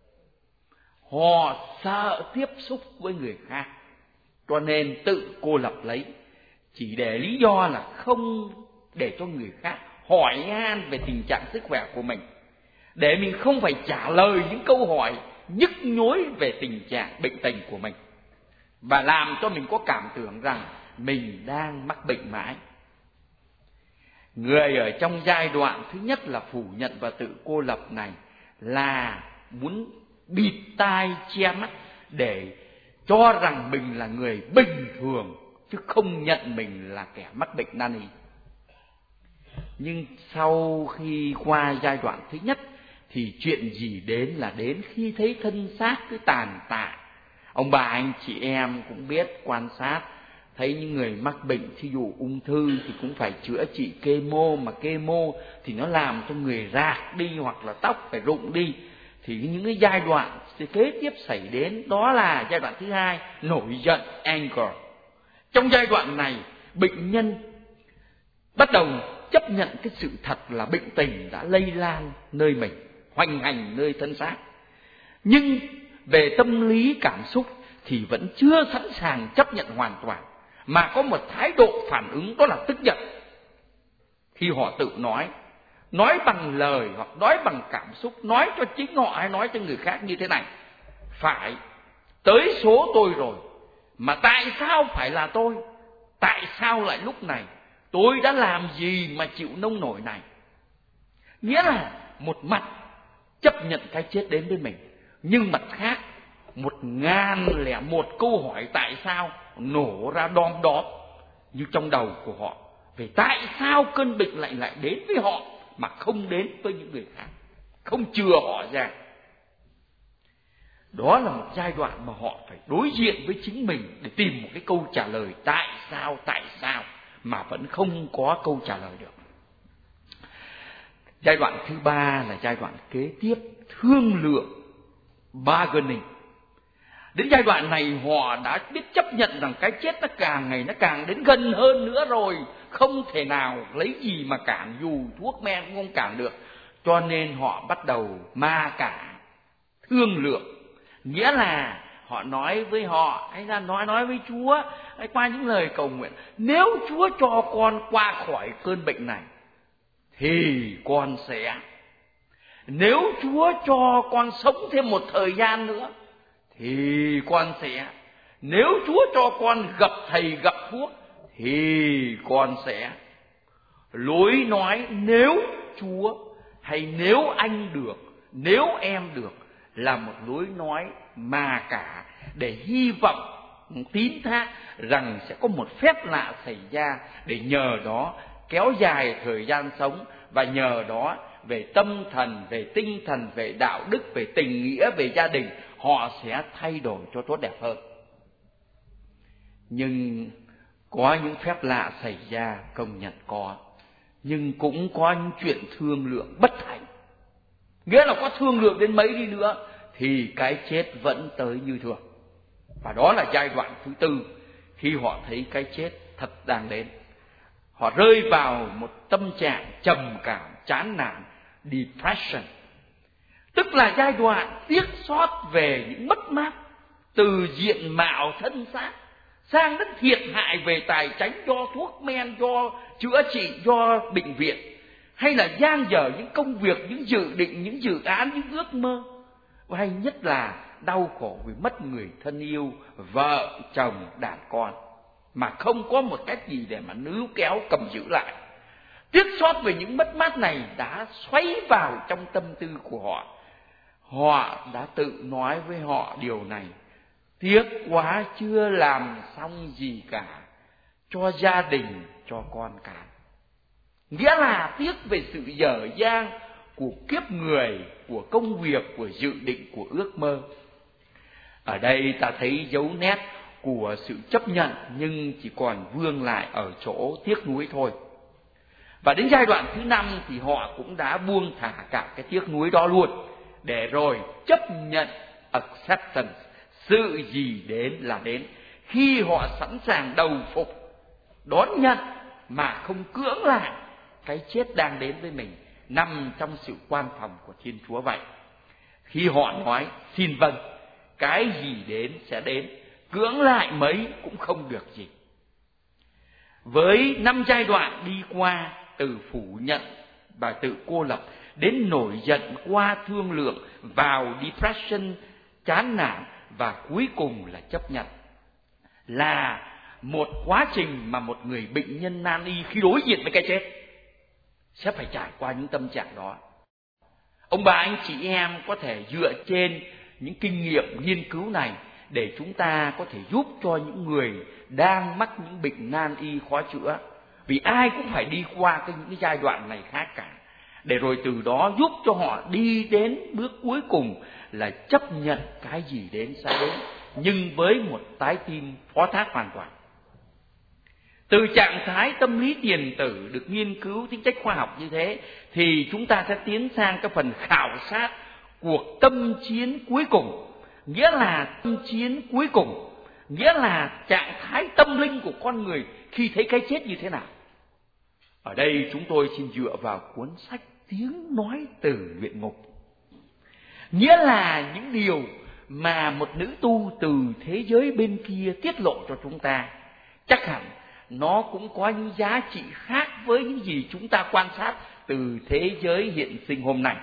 Họ sợ tiếp xúc với người khác, cho nên tự cô lập lấy, chỉ để lý do là không để cho người khác hỏi han về tình trạng sức khỏe của mình, để mình không phải trả lời những câu hỏi nhức nhối về tình trạng bệnh tình của mình, và làm cho mình có cảm tưởng rằng mình đang mắc bệnh mãi. Người ở trong giai đoạn thứ nhất là phủ nhận và tự cô lập này là muốn bịt tai che mắt để cho rằng mình là người bình thường, chứ không nhận mình là kẻ mắc bệnh nan y. Nhưng sau khi qua giai đoạn thứ nhất thì chuyện gì đến là đến khi thấy thân xác cứ tàn tạ. Ông bà anh chị em cũng biết, quan sát thấy những người mắc bệnh thí dụ ung thư thì cũng phải chữa trị chemo, mà chemo thì nó làm cho người rạc đi hoặc là tóc phải rụng đi. Thì những cái giai đoạn kế tiếp xảy đến đó là giai đoạn thứ hai, nổi giận, anger. Trong giai đoạn này, bệnh nhân bắt đầu chấp nhận cái sự thật là bệnh tình đã lây lan nơi mình, hoành hành nơi thân xác. Nhưng về tâm lý cảm xúc thì vẫn chưa sẵn sàng chấp nhận hoàn toàn, mà có một thái độ phản ứng đó là tức giận. Khi họ tự nói bằng lời hoặc nói bằng cảm xúc, nói cho chính họ hay nói cho người khác như thế này: phải, tới số tôi rồi, mà tại sao phải là tôi? Tại sao lại lúc này? Tôi đã làm gì mà chịu nông nổi này? Nghĩa là một mặt chấp nhận cái chết đến với mình, nhưng mặt khác 1001 câu hỏi tại sao nổ ra đom đóm như trong đầu của họ, về tại sao cơn bệnh lại đến với họ mà không đến với những người khác, không chừa họ ra. Đó là một giai đoạn mà họ phải đối diện với chính mình để tìm một cái câu trả lời tại sao mà vẫn không có câu trả lời được. Giai đoạn thứ ba là giai đoạn kế tiếp, thương lượng, bargaining. Đến giai đoạn này họ đã biết chấp nhận rằng cái chết nó càng ngày nó càng đến gần hơn nữa rồi, không thể nào lấy gì mà cản, dù thuốc men cũng không cản được. Cho nên họ bắt đầu ma cả, thương lượng. Nghĩa là họ nói với họ, hay là nói với Chúa, hay qua những lời cầu nguyện, nếu Chúa cho con qua khỏi cơn bệnh này thì con sẽ. Nếu Chúa cho con sống thêm một thời gian nữa thì con sẽ. Nếu Chúa cho con gặp thầy gặp thuốc thì con sẽ. Lối nói nếu Chúa hay nếu anh được, nếu em được là một lối nói mà cả để hy vọng, tín thác rằng sẽ có một phép lạ xảy ra, để nhờ đó kéo dài thời gian sống, và nhờ đó về tâm thần, về tinh thần, về đạo đức, về tình nghĩa, về gia đình, họ sẽ thay đổi cho tốt đẹp hơn. Nhưng có những phép lạ xảy ra, công nhận có, nhưng cũng có những chuyện thương lượng bất thành. Nghĩa là có thương lượng đến mấy đi nữa thì cái chết vẫn tới như thường. Và đó là giai đoạn thứ tư, khi họ thấy cái chết thật đang đến. Họ rơi vào một tâm trạng trầm cảm, chán nản, depression. Tức là giai đoạn tiếc xót về những mất mát từ diện mạo thân xác sang đến thiệt hại về tài chánh do thuốc men, do chữa trị, do bệnh viện, hay là dang dở những công việc, những dự định, những dự án, những ước mơ. Và hay nhất là đau khổ vì mất người thân yêu, vợ, chồng, đàn con, mà không có một cách gì để mà níu kéo cầm giữ lại. Tiếc xót về những mất mát này đã xoáy vào trong tâm tư của họ. Họ đã tự nói với họ điều này: tiếc quá chưa làm xong gì cả cho gia đình, cho con cái. Nghĩa là tiếc về sự dở dang của kiếp người, của công việc, của dự định, của ước mơ. Ở đây ta thấy dấu nét của sự chấp nhận, nhưng chỉ còn vương lại ở chỗ tiếc nuối thôi. Và đến giai đoạn thứ 5 thì họ cũng đã buông thả cả cái tiếc nuối đó luôn, để rồi chấp nhận acceptance, sự gì đến là đến. Khi họ sẵn sàng đầu phục, đón nhận mà không cưỡng lại cái chết đang đến với mình, nằm trong sự quan phòng của Thiên Chúa vậy. Khi họ nói xin vâng, cái gì đến sẽ đến, cưỡng lại mấy cũng không được gì. Với 5 giai đoạn đi qua, từ phủ nhận và tự cô lập đến nổi giận, qua thương lượng, vào depression, chán nản, và cuối cùng là chấp nhận, là một quá trình mà một người bệnh nhân nan y khi đối diện với cái chết sẽ phải trải qua những tâm trạng đó. Ông bà anh chị em có thể dựa trên những kinh nghiệm nghiên cứu này để chúng ta có thể giúp cho những người đang mắc những bệnh nan y khó chữa, vì ai cũng phải đi qua những cái giai đoạn này khác cả, để rồi từ đó giúp cho họ đi đến bước cuối cùng là chấp nhận cái gì đến sẽ đến, nhưng với một trái tim phó thác hoàn toàn. Từ trạng thái tâm lý tiền tử được nghiên cứu tính chất khoa học như thế, thì chúng ta sẽ tiến sang cái phần khảo sát cuộc tâm chiến cuối cùng. Nghĩa là tâm chiến cuối cùng, nghĩa là trạng thái tâm linh của con người khi thấy cái chết như thế nào. Ở đây chúng tôi xin dựa vào cuốn sách Tiếng Nói Từ Luyện Ngục. Nghĩa là những điều mà một nữ tu từ thế giới bên kia tiết lộ cho chúng ta, chắc hẳn nó cũng có những giá trị khác với những gì chúng ta quan sát từ thế giới hiện sinh hôm nay.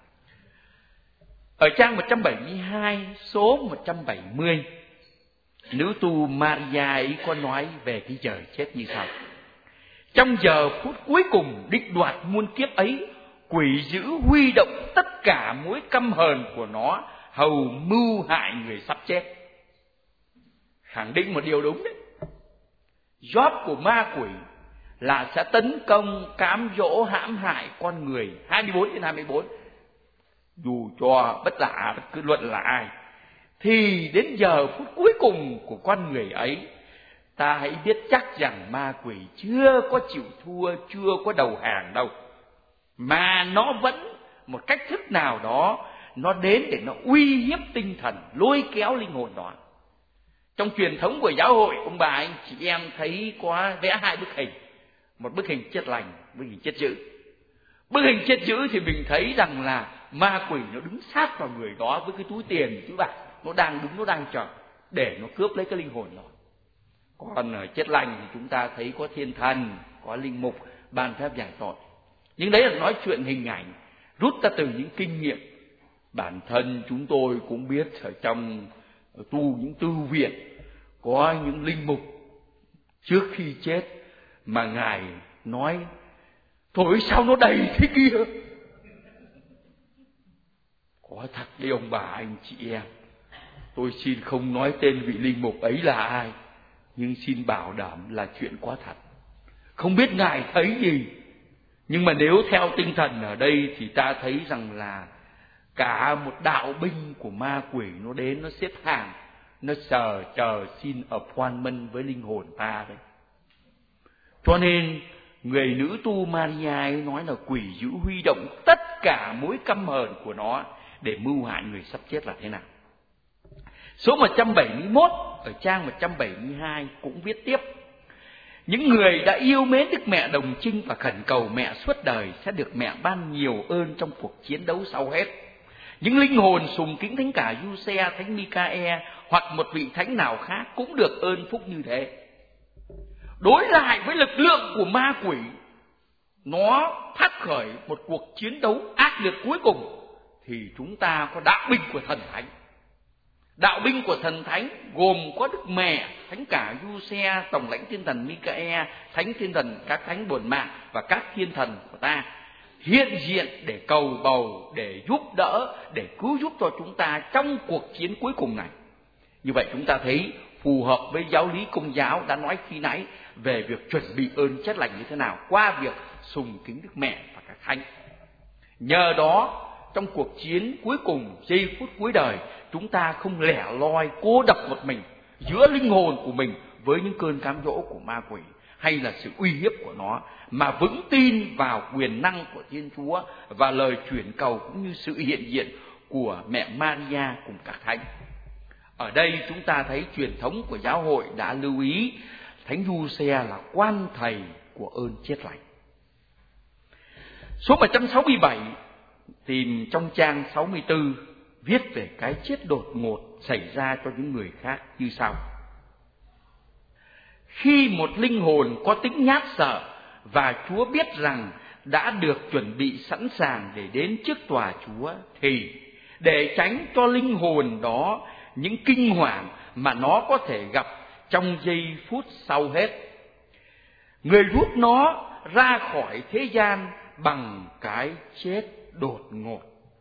Ở trang 172, số 170, nữ tu Maria ấy có nói về cái giờ chết như sau: trong giờ phút cuối cùng định đoạt muôn kiếp ấy, quỷ dữ huy động tất cả mối căm hờn của nó hầu mưu hại người sắp chết. Khẳng định một điều đúng đấy. Job của ma quỷ là sẽ tấn công, cám dỗ, hãm hại con người 24/24. dù cho bất cứ luận là ai, thì đến giờ phút cuối cùng của con người ấy, ta hãy biết chắc rằng ma quỷ chưa có chịu thua, chưa có đầu hàng đâu, mà nó vẫn một cách thức nào đó nó đến để nó uy hiếp tinh thần, lôi kéo linh hồn đó. Trong truyền thống của giáo hội, ông bà anh chị em thấy có vẽ hai bức hình, một bức hình chết lành, bức hình chết dữ. Bức hình chết dữ thì mình thấy rằng là ma quỷ nó đứng sát vào người đó với cái túi tiền, túi bạc, nó đang đứng, nó đang chờ để nó cướp lấy cái linh hồn đó. Còn ở chết lành thì chúng ta thấy có thiên thần, có linh mục ban phép giải tội. Nhưng đấy là nói chuyện hình ảnh, rút ra từ những kinh nghiệm. Bản thân chúng tôi cũng biết ở trong tu những tư viện có những linh mục trước khi chết mà ngài nói: thôi sao nó đầy thế kia. Có thật đấy ông bà anh chị em, tôi xin không nói tên vị linh mục ấy là ai, nhưng xin bảo đảm là chuyện có thật. Không biết ngài thấy gì, nhưng mà nếu theo tinh thần ở đây thì ta thấy rằng là cả một đạo binh của ma quỷ nó đến, nó xếp hàng, nó chờ xin appointment với linh hồn ta đấy. Cho nên người nữ tu Maria ấy nói là quỷ dữ huy động tất cả mối căm hờn của nó để mưu hại người sắp chết là thế nào. Số 171 ở trang 172 cũng viết tiếp: những người đã yêu mến Đức Mẹ Đồng Trinh và khẩn cầu mẹ suốt đời sẽ được mẹ ban nhiều ơn trong cuộc chiến đấu sau hết. Những linh hồn sùng kính thánh cả Giuse, thánh Micae hoặc một vị thánh nào khác cũng được ơn phúc như thế. Đối lại với lực lượng của ma quỷ, nó phát khởi một cuộc chiến đấu ác liệt cuối cùng, thì chúng ta có đạo binh của thần thánh. Đạo binh của thần thánh gồm có Đức Mẹ, thánh cả Giuse, tổng lãnh thiên thần Micae, thánh thiên thần các thánh bổn mạng và các thiên thần của ta hiện diện để cầu bầu, để giúp đỡ, để cứu giúp cho chúng ta trong cuộc chiến cuối cùng này. Như vậy chúng ta thấy phù hợp với giáo lý Công giáo đã nói khi nãy về việc chuẩn bị ơn chết lành như thế nào qua việc sùng kính Đức Mẹ và các thánh. Nhờ đó, trong cuộc chiến cuối cùng, giây phút cuối đời, chúng ta không lẻ loi cô độc một mình giữa linh hồn của mình với những cơn cám dỗ của ma quỷ hay là sự uy hiếp của nó, mà vững tin vào quyền năng của Thiên Chúa và lời chuyển cầu cũng như sự hiện diện của mẹ Maria cùng các thánh. Ở đây chúng ta thấy truyền thống của giáo hội đã lưu ý thánh Giuse là quan thầy của ơn chết lành. Số 167 tìm trong trang 64 viết về cái chết đột ngột xảy ra cho những người khác như sau: khi một linh hồn có tính nhát sợ và Chúa biết rằng đã được chuẩn bị sẵn sàng để đến trước tòa Chúa, thì để tránh cho linh hồn đó những kinh hoàng mà nó có thể gặp trong giây phút sau hết, người rút nó ra khỏi thế gian bằng cái chết đột ngột.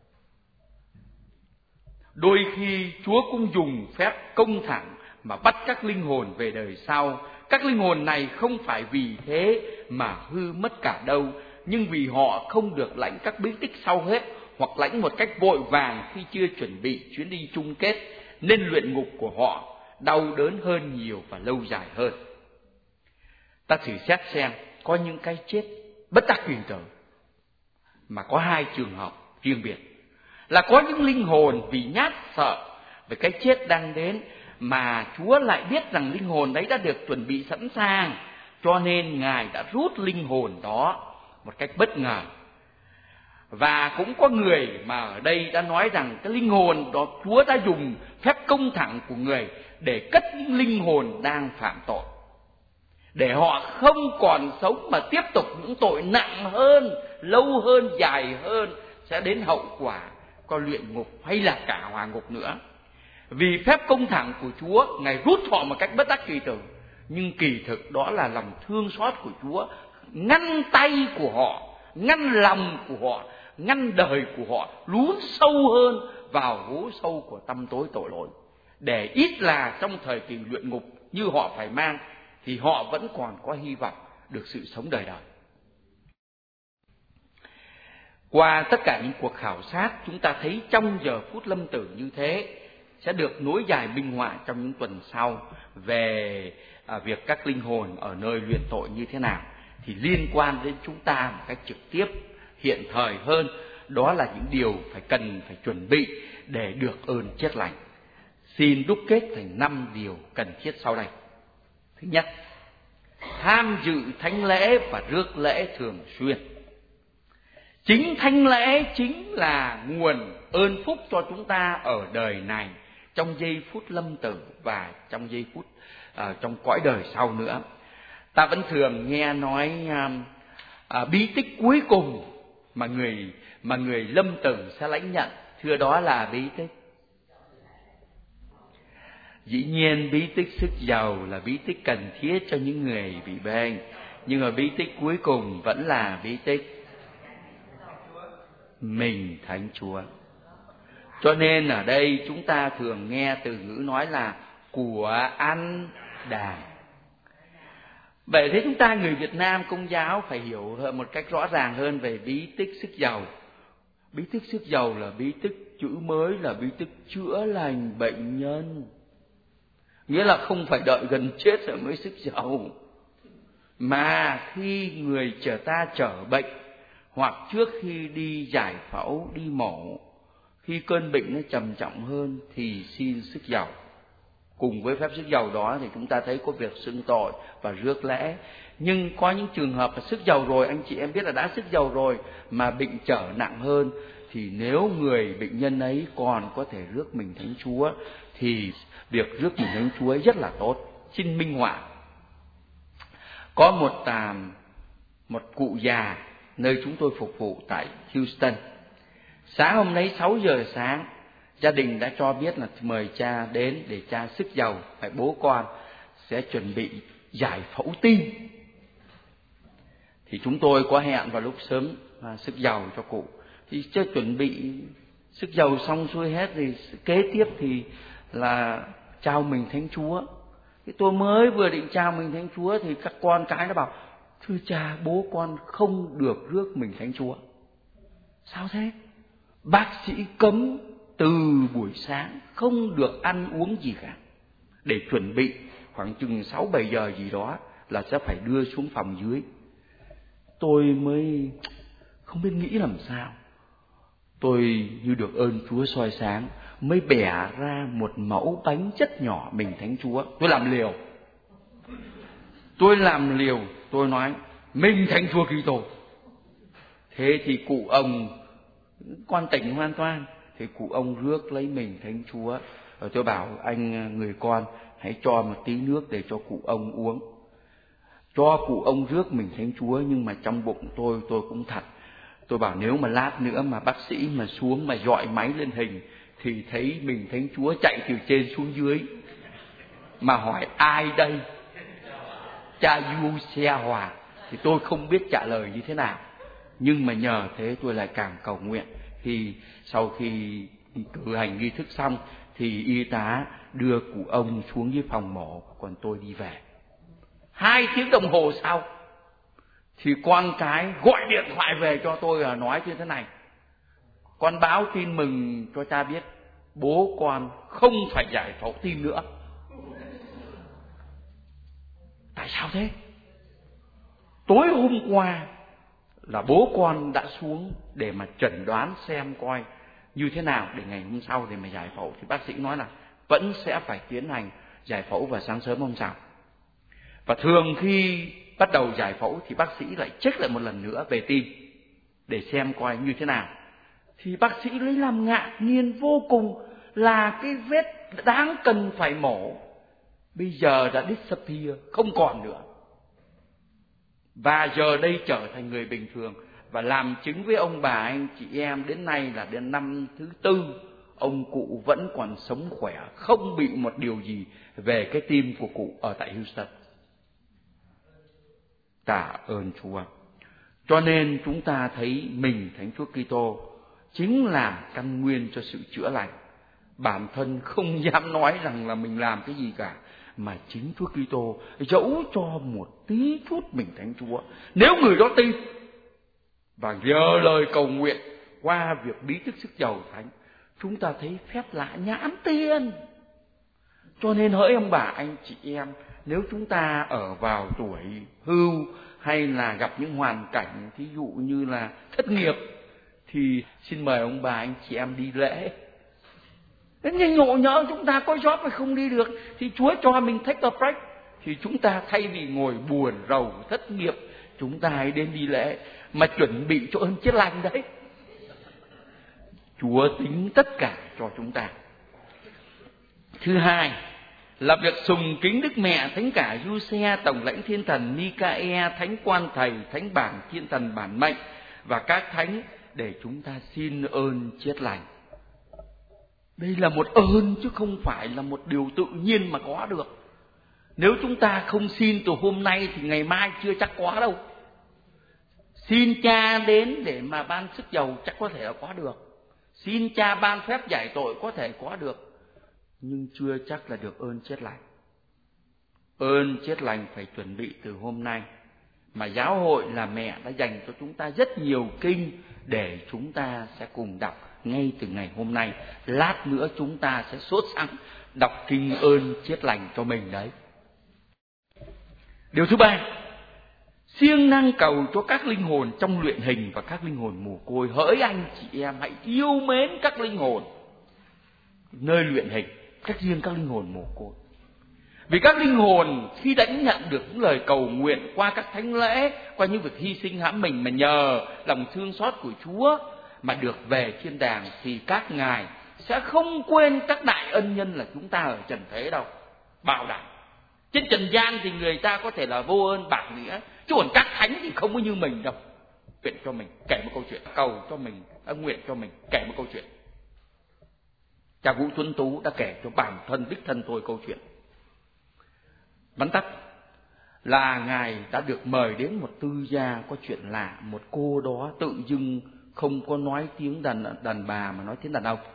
Đôi khi Chúa cũng dùng phép công thẳng mà bắt các linh hồn về đời sau. Các linh hồn này không phải vì thế mà hư mất cả đâu, nhưng vì họ không được lãnh các bí tích sau hết, hoặc lãnh một cách vội vàng khi chưa chuẩn bị chuyến đi chung kết, nên luyện ngục của họ đau đớn hơn nhiều và lâu dài hơn. Ta thử xét xem, có những cái chết bất đắc kỳ tử mà có hai trường hợp riêng biệt. Là có những linh hồn vì nhát sợ về cái chết đang đến, mà Chúa lại biết rằng linh hồn đấy đã được chuẩn bị sẵn sàng, cho nên Ngài đã rút linh hồn đó một cách bất ngờ. Và cũng có người mà ở đây đã nói rằng cái linh hồn đó Chúa đã dùng phép công thẳng của người để cất những linh hồn đang phạm tội, để họ không còn sống mà tiếp tục những tội nặng hơn, lâu hơn, dài hơn, sẽ đến hậu quả có luyện ngục hay là cả hỏa ngục nữa. Vì phép công thẳng của Chúa, Ngài rút họ một cách bất đắc kỳ tử, nhưng kỳ thực đó là lòng thương xót của Chúa, ngăn tay của họ, ngăn lòng của họ, ngăn đời của họ lún sâu hơn vào hố sâu của tăm tối tội lỗi, để ít là trong thời kỳ luyện ngục như họ phải mang, thì họ vẫn còn có hy vọng được sự sống đời đời. Qua tất cả những cuộc khảo sát, chúng ta thấy trong giờ phút lâm tử như thế sẽ được nối dài minh họa trong những tuần sau về việc các linh hồn ở nơi luyện tội như thế nào, thì liên quan đến chúng ta một cách trực tiếp, hiện thời hơn. Đó là những điều cần phải chuẩn bị để được ơn chết lành. Xin đúc kết thành 5 điều cần thiết sau đây. Thứ nhất, tham dự thánh lễ và rước lễ thường xuyên. Chính thánh lễ chính là nguồn ơn phúc cho chúng ta ở đời này, trong giây phút lâm tử và trong giây phút trong cõi đời sau nữa. Ta vẫn thường nghe nói bí tích cuối cùng mà người lâm tử sẽ lãnh nhận, thưa đó là bí tích. Dĩ nhiên bí tích sức giàu là bí tích cần thiết cho những người bị bệnh, nhưng mà bí tích cuối cùng vẫn là bí tích mình Thánh Chúa. Cho nên ở đây chúng ta thường nghe từ ngữ nói là của ăn đàng. Vậy thế chúng ta người Việt Nam Công giáo phải hiểu một cách rõ ràng hơn về bí tích sức giàu. Bí tích sức giàu là bí tích chữ mới, là bí tích chữa lành bệnh nhân. Nghĩa là không phải đợi gần chết rồi mới sức giàu, mà khi người ta trở bệnh, hoặc trước khi đi giải phẫu, đi mổ, khi cơn bệnh nó trầm trọng hơn thì xin sức giàu. Cùng với phép sức giàu đó thì chúng ta thấy có việc xưng tội và rước lễ. Nhưng có những trường hợp là sức giàu rồi, anh chị em biết là đã sức giàu rồi mà bệnh trở nặng hơn, thì nếu người bệnh nhân ấy còn có thể rước mình Thánh Chúa thì việc rước mình Thánh Chúa ấy rất là tốt. Xin minh họa. Có một cụ già nơi chúng tôi phục vụ tại Houston. Sáng hôm nay 6 giờ sáng, gia đình đã cho biết là mời cha đến để cha sức giàu, phải bố con sẽ chuẩn bị giải phẫu tim. Thì chúng tôi có hẹn vào lúc sớm sức giàu cho cụ. Thì chưa chuẩn bị sức giàu xong xuôi hết thì kế tiếp thì là chào mình Thánh Chúa. Thì tôi mới vừa định chào mình Thánh Chúa thì các con cái nó bảo: thưa cha, bố con không được rước mình Thánh Chúa. Sao thế? Bác sĩ cấm từ buổi sáng không được ăn uống gì cả, để chuẩn bị khoảng chừng 6-7 giờ gì đó là sẽ phải đưa xuống phòng dưới. Tôi mới không biết nghĩ làm sao. Tôi như được ơn Chúa soi sáng, mới bẻ ra một mẫu bánh rất nhỏ mình Thánh Chúa. Tôi làm liều. Tôi nói mình Thánh Chúa Kitô. Thế thì cụ ông con tỉnh hoàn toàn, thì cụ ông rước lấy mình Thánh Chúa. Rồi tôi bảo anh người con hãy cho một tí nước để cho cụ ông uống. Cho cụ ông rước mình Thánh Chúa, nhưng mà trong bụng tôi cũng thật. Tôi bảo nếu mà lát nữa mà bác sĩ mà xuống mà dọi máy lên hình thì thấy mình Thánh Chúa chạy từ trên xuống dưới, mà hỏi ai đây? Cha Du Xe Hòa. Thì tôi không biết trả lời như thế nào. Nhưng mà nhờ thế tôi lại càng cầu nguyện. Thì sau khi cử hành nghi thức xong thì y tá đưa cụ ông xuống dưới phòng mổ, còn tôi đi về. 2 tiếng đồng hồ sau thì con cái gọi điện thoại về cho tôi nói như thế này: con báo tin mừng cho cha biết bố con không phải giải phẫu tim nữa. Tại sao thế? Tối hôm qua là bố con đã xuống để mà chẩn đoán xem coi như thế nào để ngày hôm sau để mà giải phẫu. Thì bác sĩ nói là vẫn sẽ phải tiến hành giải phẫu vào sáng sớm hôm sau. Và thường khi bắt đầu giải phẫu thì bác sĩ lại check lại một lần nữa về tim để xem coi như thế nào. Thì bác sĩ lấy làm ngạc nhiên vô cùng là cái vết đáng cần phải mổ bây giờ đã disappear, không còn nữa. Và giờ đây trở thành người bình thường. Và làm chứng với ông bà anh chị em, đến nay là đến năm thứ 4, ông cụ vẫn còn sống khỏe, không bị một điều gì về cái tim của cụ ở tại Houston. Tạ ơn Chúa. Cho nên chúng ta thấy mình Thánh Chúa Kitô chính là căn nguyên cho sự chữa lành. Bản thân không dám nói rằng là mình làm cái gì cả, mà chính Chúa Kitô dẫu cho một tí chút mình Thánh Chúa, nếu người đó tin Và nhờ lời cầu nguyện qua việc bí tích sức dầu thánh, chúng ta thấy phép lạ nhãn tiền. Cho nên hỡi ông bà anh chị em, nếu chúng ta ở vào tuổi hưu hay là gặp những hoàn cảnh thí dụ như là thất nghiệp, thì xin mời ông bà anh chị em đi lễ. Nhưng ngộ nhỡ chúng ta có job mà không đi được, thì Chúa cho mình take a break, thì chúng ta thay vì ngồi buồn rầu thất nghiệp, chúng ta hãy đến đi lễ mà chuẩn bị cho ơn chữa lành đấy. Chúa tính tất cả cho chúng ta. Thứ hai là việc sùng kính Đức Mẹ, Thánh Cả Giuse, Tổng lãnh Thiên Thần Micae, Thánh Quan Thầy, Thánh Bản Thiên Thần Bản Mệnh và các thánh để chúng ta xin ơn chiết lành. Đây là một ơn chứ không phải là một điều tự nhiên mà có được. Nếu chúng ta không xin từ hôm nay thì ngày mai chưa chắc có đâu. Xin Cha đến để mà ban sức dầu chắc có thể là có được. Xin Cha ban phép giải tội có thể có được. Nhưng chưa chắc là được ơn chết lành. Ơn chết lành phải chuẩn bị từ hôm nay. Mà giáo hội là mẹ đã dành cho chúng ta rất nhiều kinh để chúng ta sẽ cùng đọc ngay từ ngày hôm nay. Lát nữa chúng ta sẽ sốt sắng đọc kinh ơn chết lành cho mình đấy. Điều thứ ba, siêng năng cầu cho các linh hồn trong luyện hình và các linh hồn mồ côi. Hỡi anh chị em, hãy yêu mến các linh hồn nơi luyện hình, cách riêng các linh hồn mồ côi. Vì các linh hồn khi đã nhận được những lời cầu nguyện qua các thánh lễ, qua những việc hy sinh hãm mình mà nhờ lòng thương xót của Chúa mà được về thiên đàng, thì các ngài sẽ không quên các đại ân nhân là chúng ta ở trần thế đâu. Bảo đảm. Trên trần gian thì người ta có thể là vô ơn bạc nghĩa, chứ còn các thánh thì không có như mình đâu. Nguyện cho mình kể một câu chuyện, cầu cho mình, nguyện cho mình kể một câu chuyện. Cha Vũ Tuấn Tú đã kể cho bản thân đích thân tôi câu chuyện. Vắn tắt là ngài đã được mời đến một tư gia có chuyện lạ. Một cô đó tự dưng không có nói tiếng đàn bà mà nói tiếng đàn ông.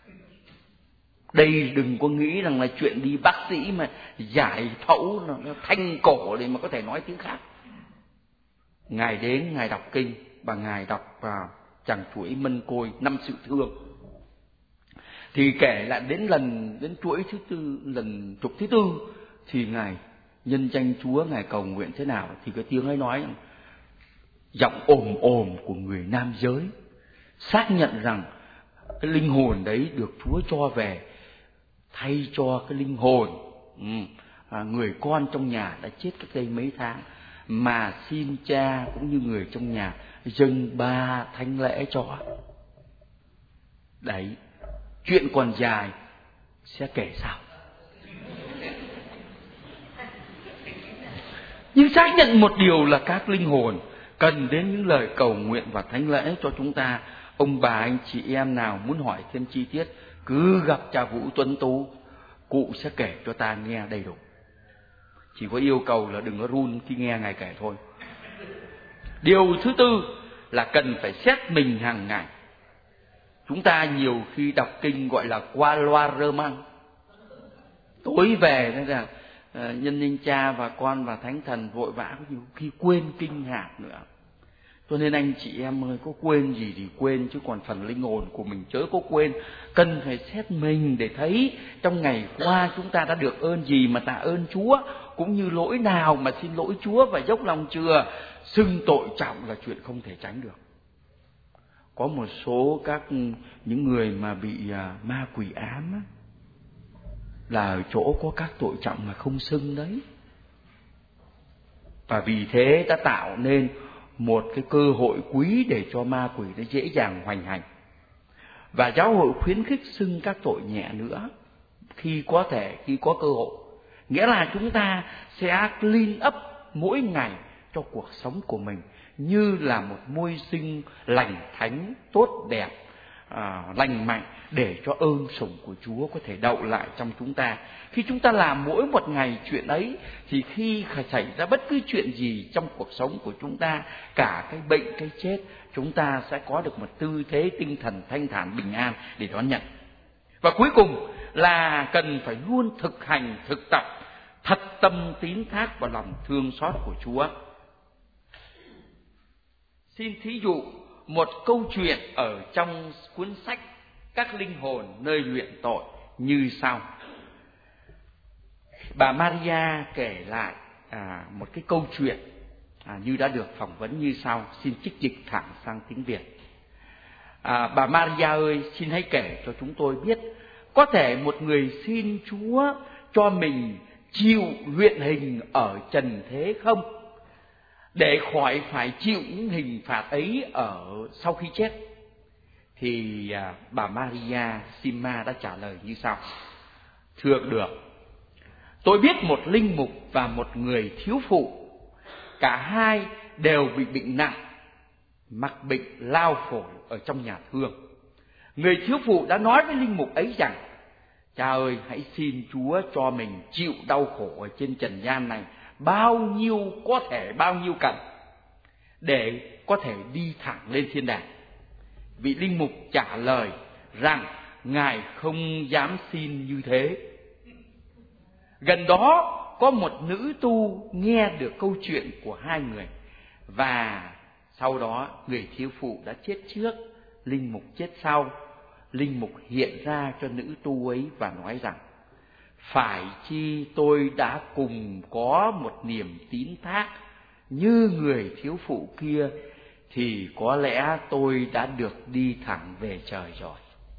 Đây đừng có nghĩ rằng là chuyện đi bác sĩ mà giải phẫu nó thanh cổ để mà có thể nói tiếng khác. Ngài đến, ngài đọc kinh và ngài đọc vào Chàng chuỗi mân côi 5 sự thương. Thì kể lại đến chuỗi thứ tư, lần trục thứ tư, thì ngài nhân danh Chúa, ngài cầu nguyện thế nào thì cái tiếng ấy nói, giọng ồm ồm của người nam giới xác nhận rằng cái linh hồn đấy được Chúa cho về thay cho cái linh hồn người con trong nhà đã chết cách đây mấy tháng, mà xin Cha cũng như người trong nhà dâng 3 thánh lễ cho. Đấy, chuyện còn dài sẽ kể sau. Nhưng xác nhận một điều là các linh hồn cần đến những lời cầu nguyện và thánh lễ cho chúng ta. Ông bà anh chị em nào muốn hỏi thêm chi tiết, cứ gặp cha Vũ Tuấn Tú, cụ sẽ kể cho ta nghe đầy đủ. Chỉ có yêu cầu là đừng có run khi nghe ngài kể thôi. Điều thứ tư là cần phải xét mình hàng ngày. Chúng ta nhiều khi đọc kinh gọi là qua loa rơ măng. Tối về đó là nhân danh Cha và Con và Thánh Thần vội vã, có nhiều khi quên kinh hạt nữa. Cho nên anh chị em ơi, có quên gì thì quên, chứ còn phần linh hồn của mình chớ có quên. Cần phải xét mình để thấy trong ngày qua chúng ta đã được ơn gì mà tạ ơn Chúa, cũng như lỗi nào mà xin lỗi Chúa và dốc lòng chừa. Xưng tội trọng là chuyện không thể tránh được. Có một số những người mà bị ma quỷ ám á, là ở chỗ có các tội trọng mà không xưng đấy. Và vì thế đã tạo nên một cái cơ hội quý để cho ma quỷ nó dễ dàng hoành hành. Và giáo hội khuyến khích xưng các tội nhẹ nữa khi có thể, khi có cơ hội. Nghĩa là chúng ta sẽ clean up mỗi ngày cho cuộc sống của mình như là một môi sinh lành thánh, tốt đẹp, lành mạnh, để cho ơn sủng của Chúa có thể đậu lại trong chúng ta. Khi chúng ta làm mỗi một ngày chuyện ấy, thì khi xảy ra bất cứ chuyện gì trong cuộc sống của chúng ta, cả cái bệnh, cái chết, chúng ta sẽ có được một tư thế tinh thần thanh thản bình an để đón nhận. Và cuối cùng là cần phải luôn thực hành, thực tập thật tâm tín thác vào lòng thương xót của Chúa. Xin thí dụ một câu chuyện ở trong cuốn sách Các linh hồn nơi luyện tội như sau. Bà Maria kể lại một cái câu chuyện như đã được phỏng vấn như sau. Xin trích dịch thẳng sang tiếng Việt. Bà Maria ơi, xin hãy kể cho chúng tôi biết, có thể một người xin Chúa cho mình chịu luyện hình ở trần thế không, để khỏi phải chịu những hình phạt ấy ở sau khi chết? Thì bà Maria Sima đã trả lời như sau. Thưa được, tôi biết một linh mục và một người thiếu phụ, cả hai đều bị bệnh nặng, mắc bệnh lao phổi ở trong nhà thương. Người thiếu phụ đã nói với linh mục ấy rằng: cha ơi, hãy xin Chúa cho mình chịu đau khổ ở trên trần gian này bao nhiêu có thể, bao nhiêu cần, để có thể đi thẳng lên thiên đàng. Vị linh mục trả lời rằng ngài không dám xin như thế. Gần đó có một nữ tu nghe được câu chuyện của hai người, và sau đó người thiếu phụ đã chết trước, linh mục chết sau. Linh mục hiện ra cho nữ tu ấy và nói rằng: phải chi tôi đã cùng có một niềm tín thác như người thiếu phụ kia, thì có lẽ tôi đã được đi thẳng về trời rồi.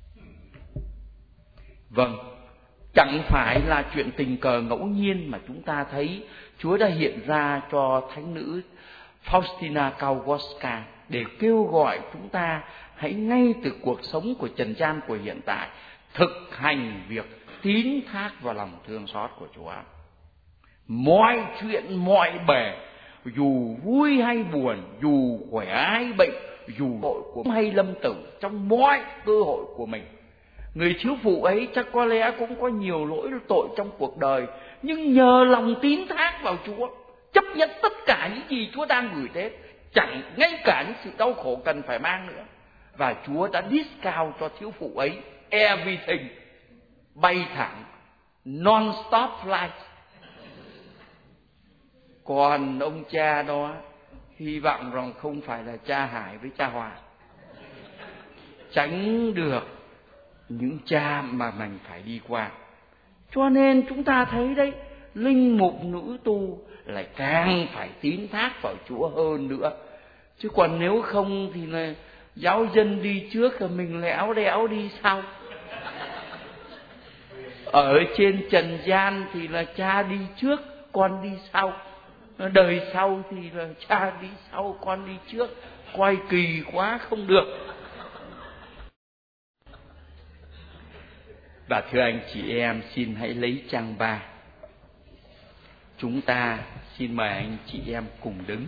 Vâng, chẳng phải là chuyện tình cờ ngẫu nhiên mà chúng ta thấy Chúa đã hiện ra cho thánh nữ Faustina Kowalska để kêu gọi chúng ta hãy ngay từ cuộc sống của trần gian của hiện tại thực hành việc tín thác vào lòng thương xót của Chúa. Mọi chuyện, mọi bề, dù vui hay buồn, dù khỏe hay bệnh, dù tội của hay lâm tử, trong mọi cơ hội của mình. Người thiếu phụ ấy chắc có lẽ cũng có nhiều lỗi tội trong cuộc đời, nhưng nhờ lòng tín thác vào Chúa, chấp nhận tất cả những gì Chúa đang gửi đến, chẳng ngay cả những sự đau khổ cần phải mang nữa. Và Chúa đã discount cho thiếu phụ ấy everything, bay thẳng, non-stop flight. Còn ông cha đó, hy vọng rằng không phải là cha Hải với cha Hòa, tránh được những cha mà mình phải đi qua. Cho nên chúng ta thấy đấy, linh mục nữ tu lại càng phải tín thác vào Chúa hơn nữa. Chứ còn nếu không thì là giáo dân đi trước rồi mình léo đéo đi sau. Ở trên trần gian thì là cha đi trước, con đi sau. Đời sau thì là cha đi sau, con đi trước. Quay kỳ quá không được. Và thưa anh chị em, xin hãy lấy trang 3. Chúng ta xin mời anh chị em cùng đứng.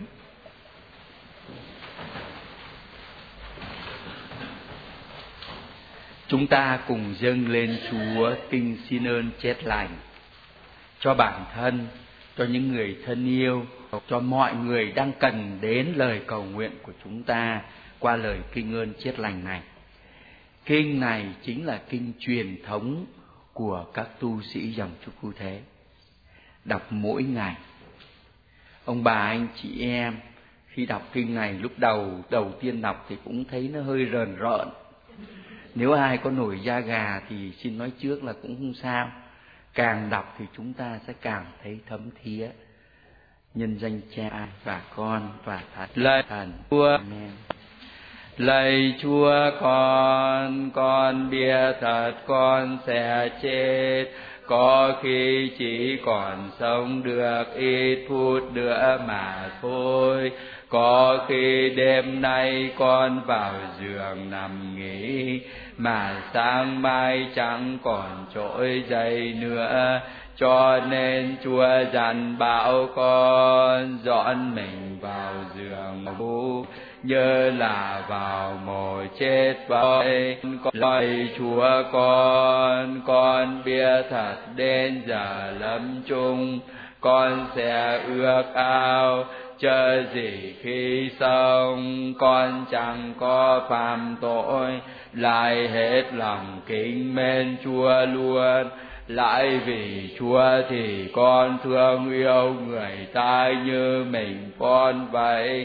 Chúng ta cùng dâng lên Chúa kinh xin ơn chết lành cho bản thân, cho những người thân yêu, cho mọi người đang cần đến lời cầu nguyện của chúng ta qua lời kinh ơn chết lành này. Kinh này chính là kinh truyền thống của các tu sĩ dòng Chúa Cứu Thế, đọc mỗi ngày. Ông bà anh chị em khi đọc kinh này, lúc đầu tiên đọc thì cũng thấy nó hơi rờn rợn. Nếu ai có nổi da gà thì xin nói trước là cũng không sao. Càng đọc thì chúng ta sẽ càng thấy thấm thía. Nhân danh Cha và Con và Thánh Thần. Amen. Lạy Chúa, con biết thật con sẽ chết, có khi chỉ còn sống được ít phút nữa mà thôi. Có khi đêm nay con vào giường nằm nghỉ, mà sáng mai chẳng còn trỗi dậy nữa. Cho nên Chúa dặn bảo con dọn mình vào giường ngủ, như là vào mồ chết vậy. Lạy Chúa, con biết thật đến giờ lâm chung, con sẽ ước ao chờ gì khi sống. Con chẳng có phạm tội, lại hết lòng kính mến Chúa luôn. Lại vì Chúa thì con thương yêu người ta như mình con vậy.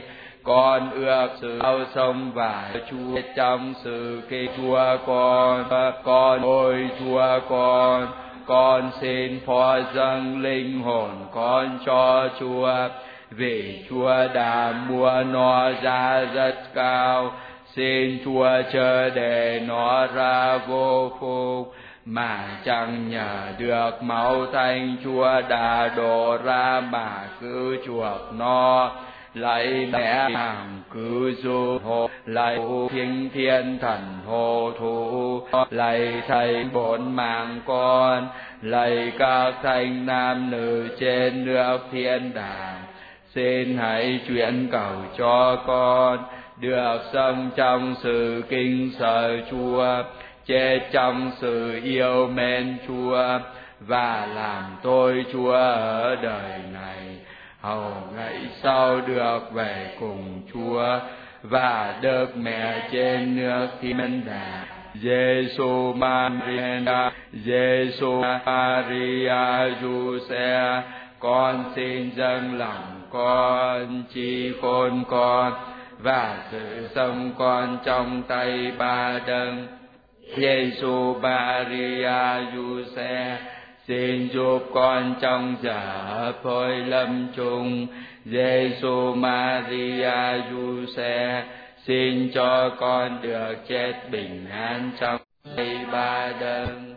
Con ước sự ao sông và Chúa trong sự khi Chúa con ôi Chúa con xin phó dâng linh hồn con cho Chúa, vì Chúa đã mua nó ra rất cao. Xin Chúa chớ để nó ra vô phục, mà chẳng nhờ được máu Thánh Chúa đã đổ ra mà cứu chuộc nó. Lạy mẹ hằng cứu giúp hộ, lạy Thánh Thiên Thần hộ thủ, lạy Thầy bốn mạng con, lạy các thánh nam nữ trên nước thiên đàng. Xin hãy chuyển cầu cho con được sống trong sự kính sợ Chúa, chết trong sự yêu mến Chúa, và làm tôi Chúa ở đời này, hầu ngày sau được về cùng Chúa và được mẹ trên nước thiên đàng. Giêsu Maria, Giêsu Maria Giuse, con xin dâng lòng con, trí khôn con và sự sống con trong tay Ba Đấng. Giêsu Maria Giuse, xin giúp con trong giờ phôi lâm chung. Giêsu Maria Giuse, xin cho con được chết bình an trong tay Ba Đấng.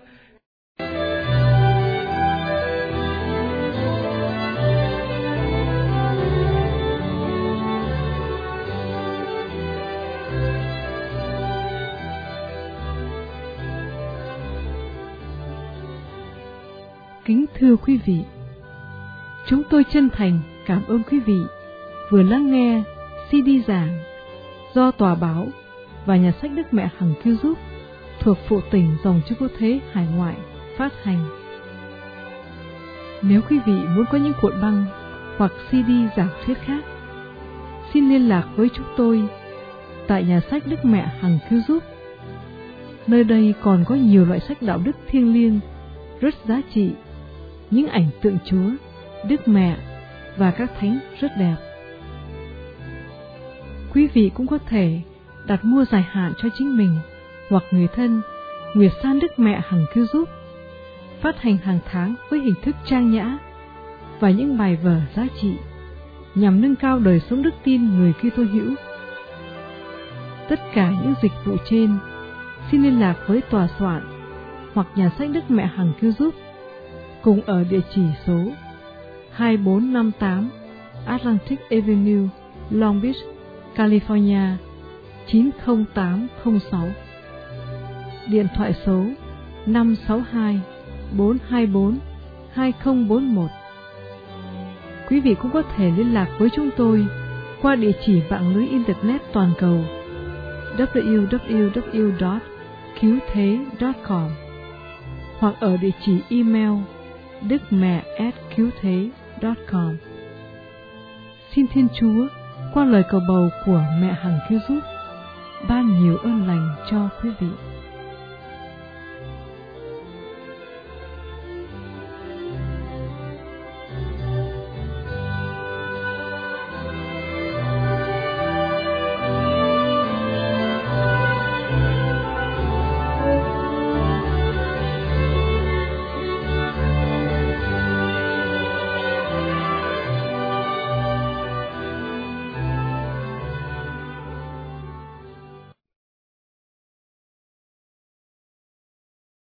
Kính thưa quý vị, chúng tôi chân thành cảm ơn quý vị vừa lắng nghe CD giảng do Tòa báo và Nhà sách Đức Mẹ Hằng Cứu Giúp thuộc phụ tỉnh Dòng Chúa Cứu Thế hải ngoại phát hành. Nếu quý vị muốn có những cuộn băng hoặc CD giảng thuyết khác, xin liên lạc với chúng tôi tại Nhà sách Đức Mẹ Hằng Cứu Giúp. Nơi đây còn có nhiều loại sách đạo đức thiêng liêng rất giá trị, những ảnh tượng Chúa, Đức Mẹ và các thánh rất đẹp. Quý vị cũng có thể đặt mua dài hạn cho chính mình hoặc người thân Nguyệt San Đức Mẹ Hằng Cứu Giúp, phát hành hàng tháng với hình thức trang nhã và những bài vở giá trị nhằm nâng cao đời sống đức tin người Kitô hữu. Tất cả những dịch vụ trên xin liên lạc với tòa soạn hoặc Nhà sách Đức Mẹ Hằng Cứu Giúp, cùng ở địa chỉ số 2458 Atlantic Avenue, Long Beach, California 90806. Điện thoại số 562-424-2041. Quý vị cũng có thể liên lạc với chúng tôi qua địa chỉ mạng lưới Internet toàn cầu www.cứu-thế.com hoặc ở địa chỉ email dứcmẹ@cứu-thế.com. Xin Thiên Chúa qua lời cầu bầu của Mẹ Hằng Cứu Giúp ban nhiều ơn lành cho quý vị.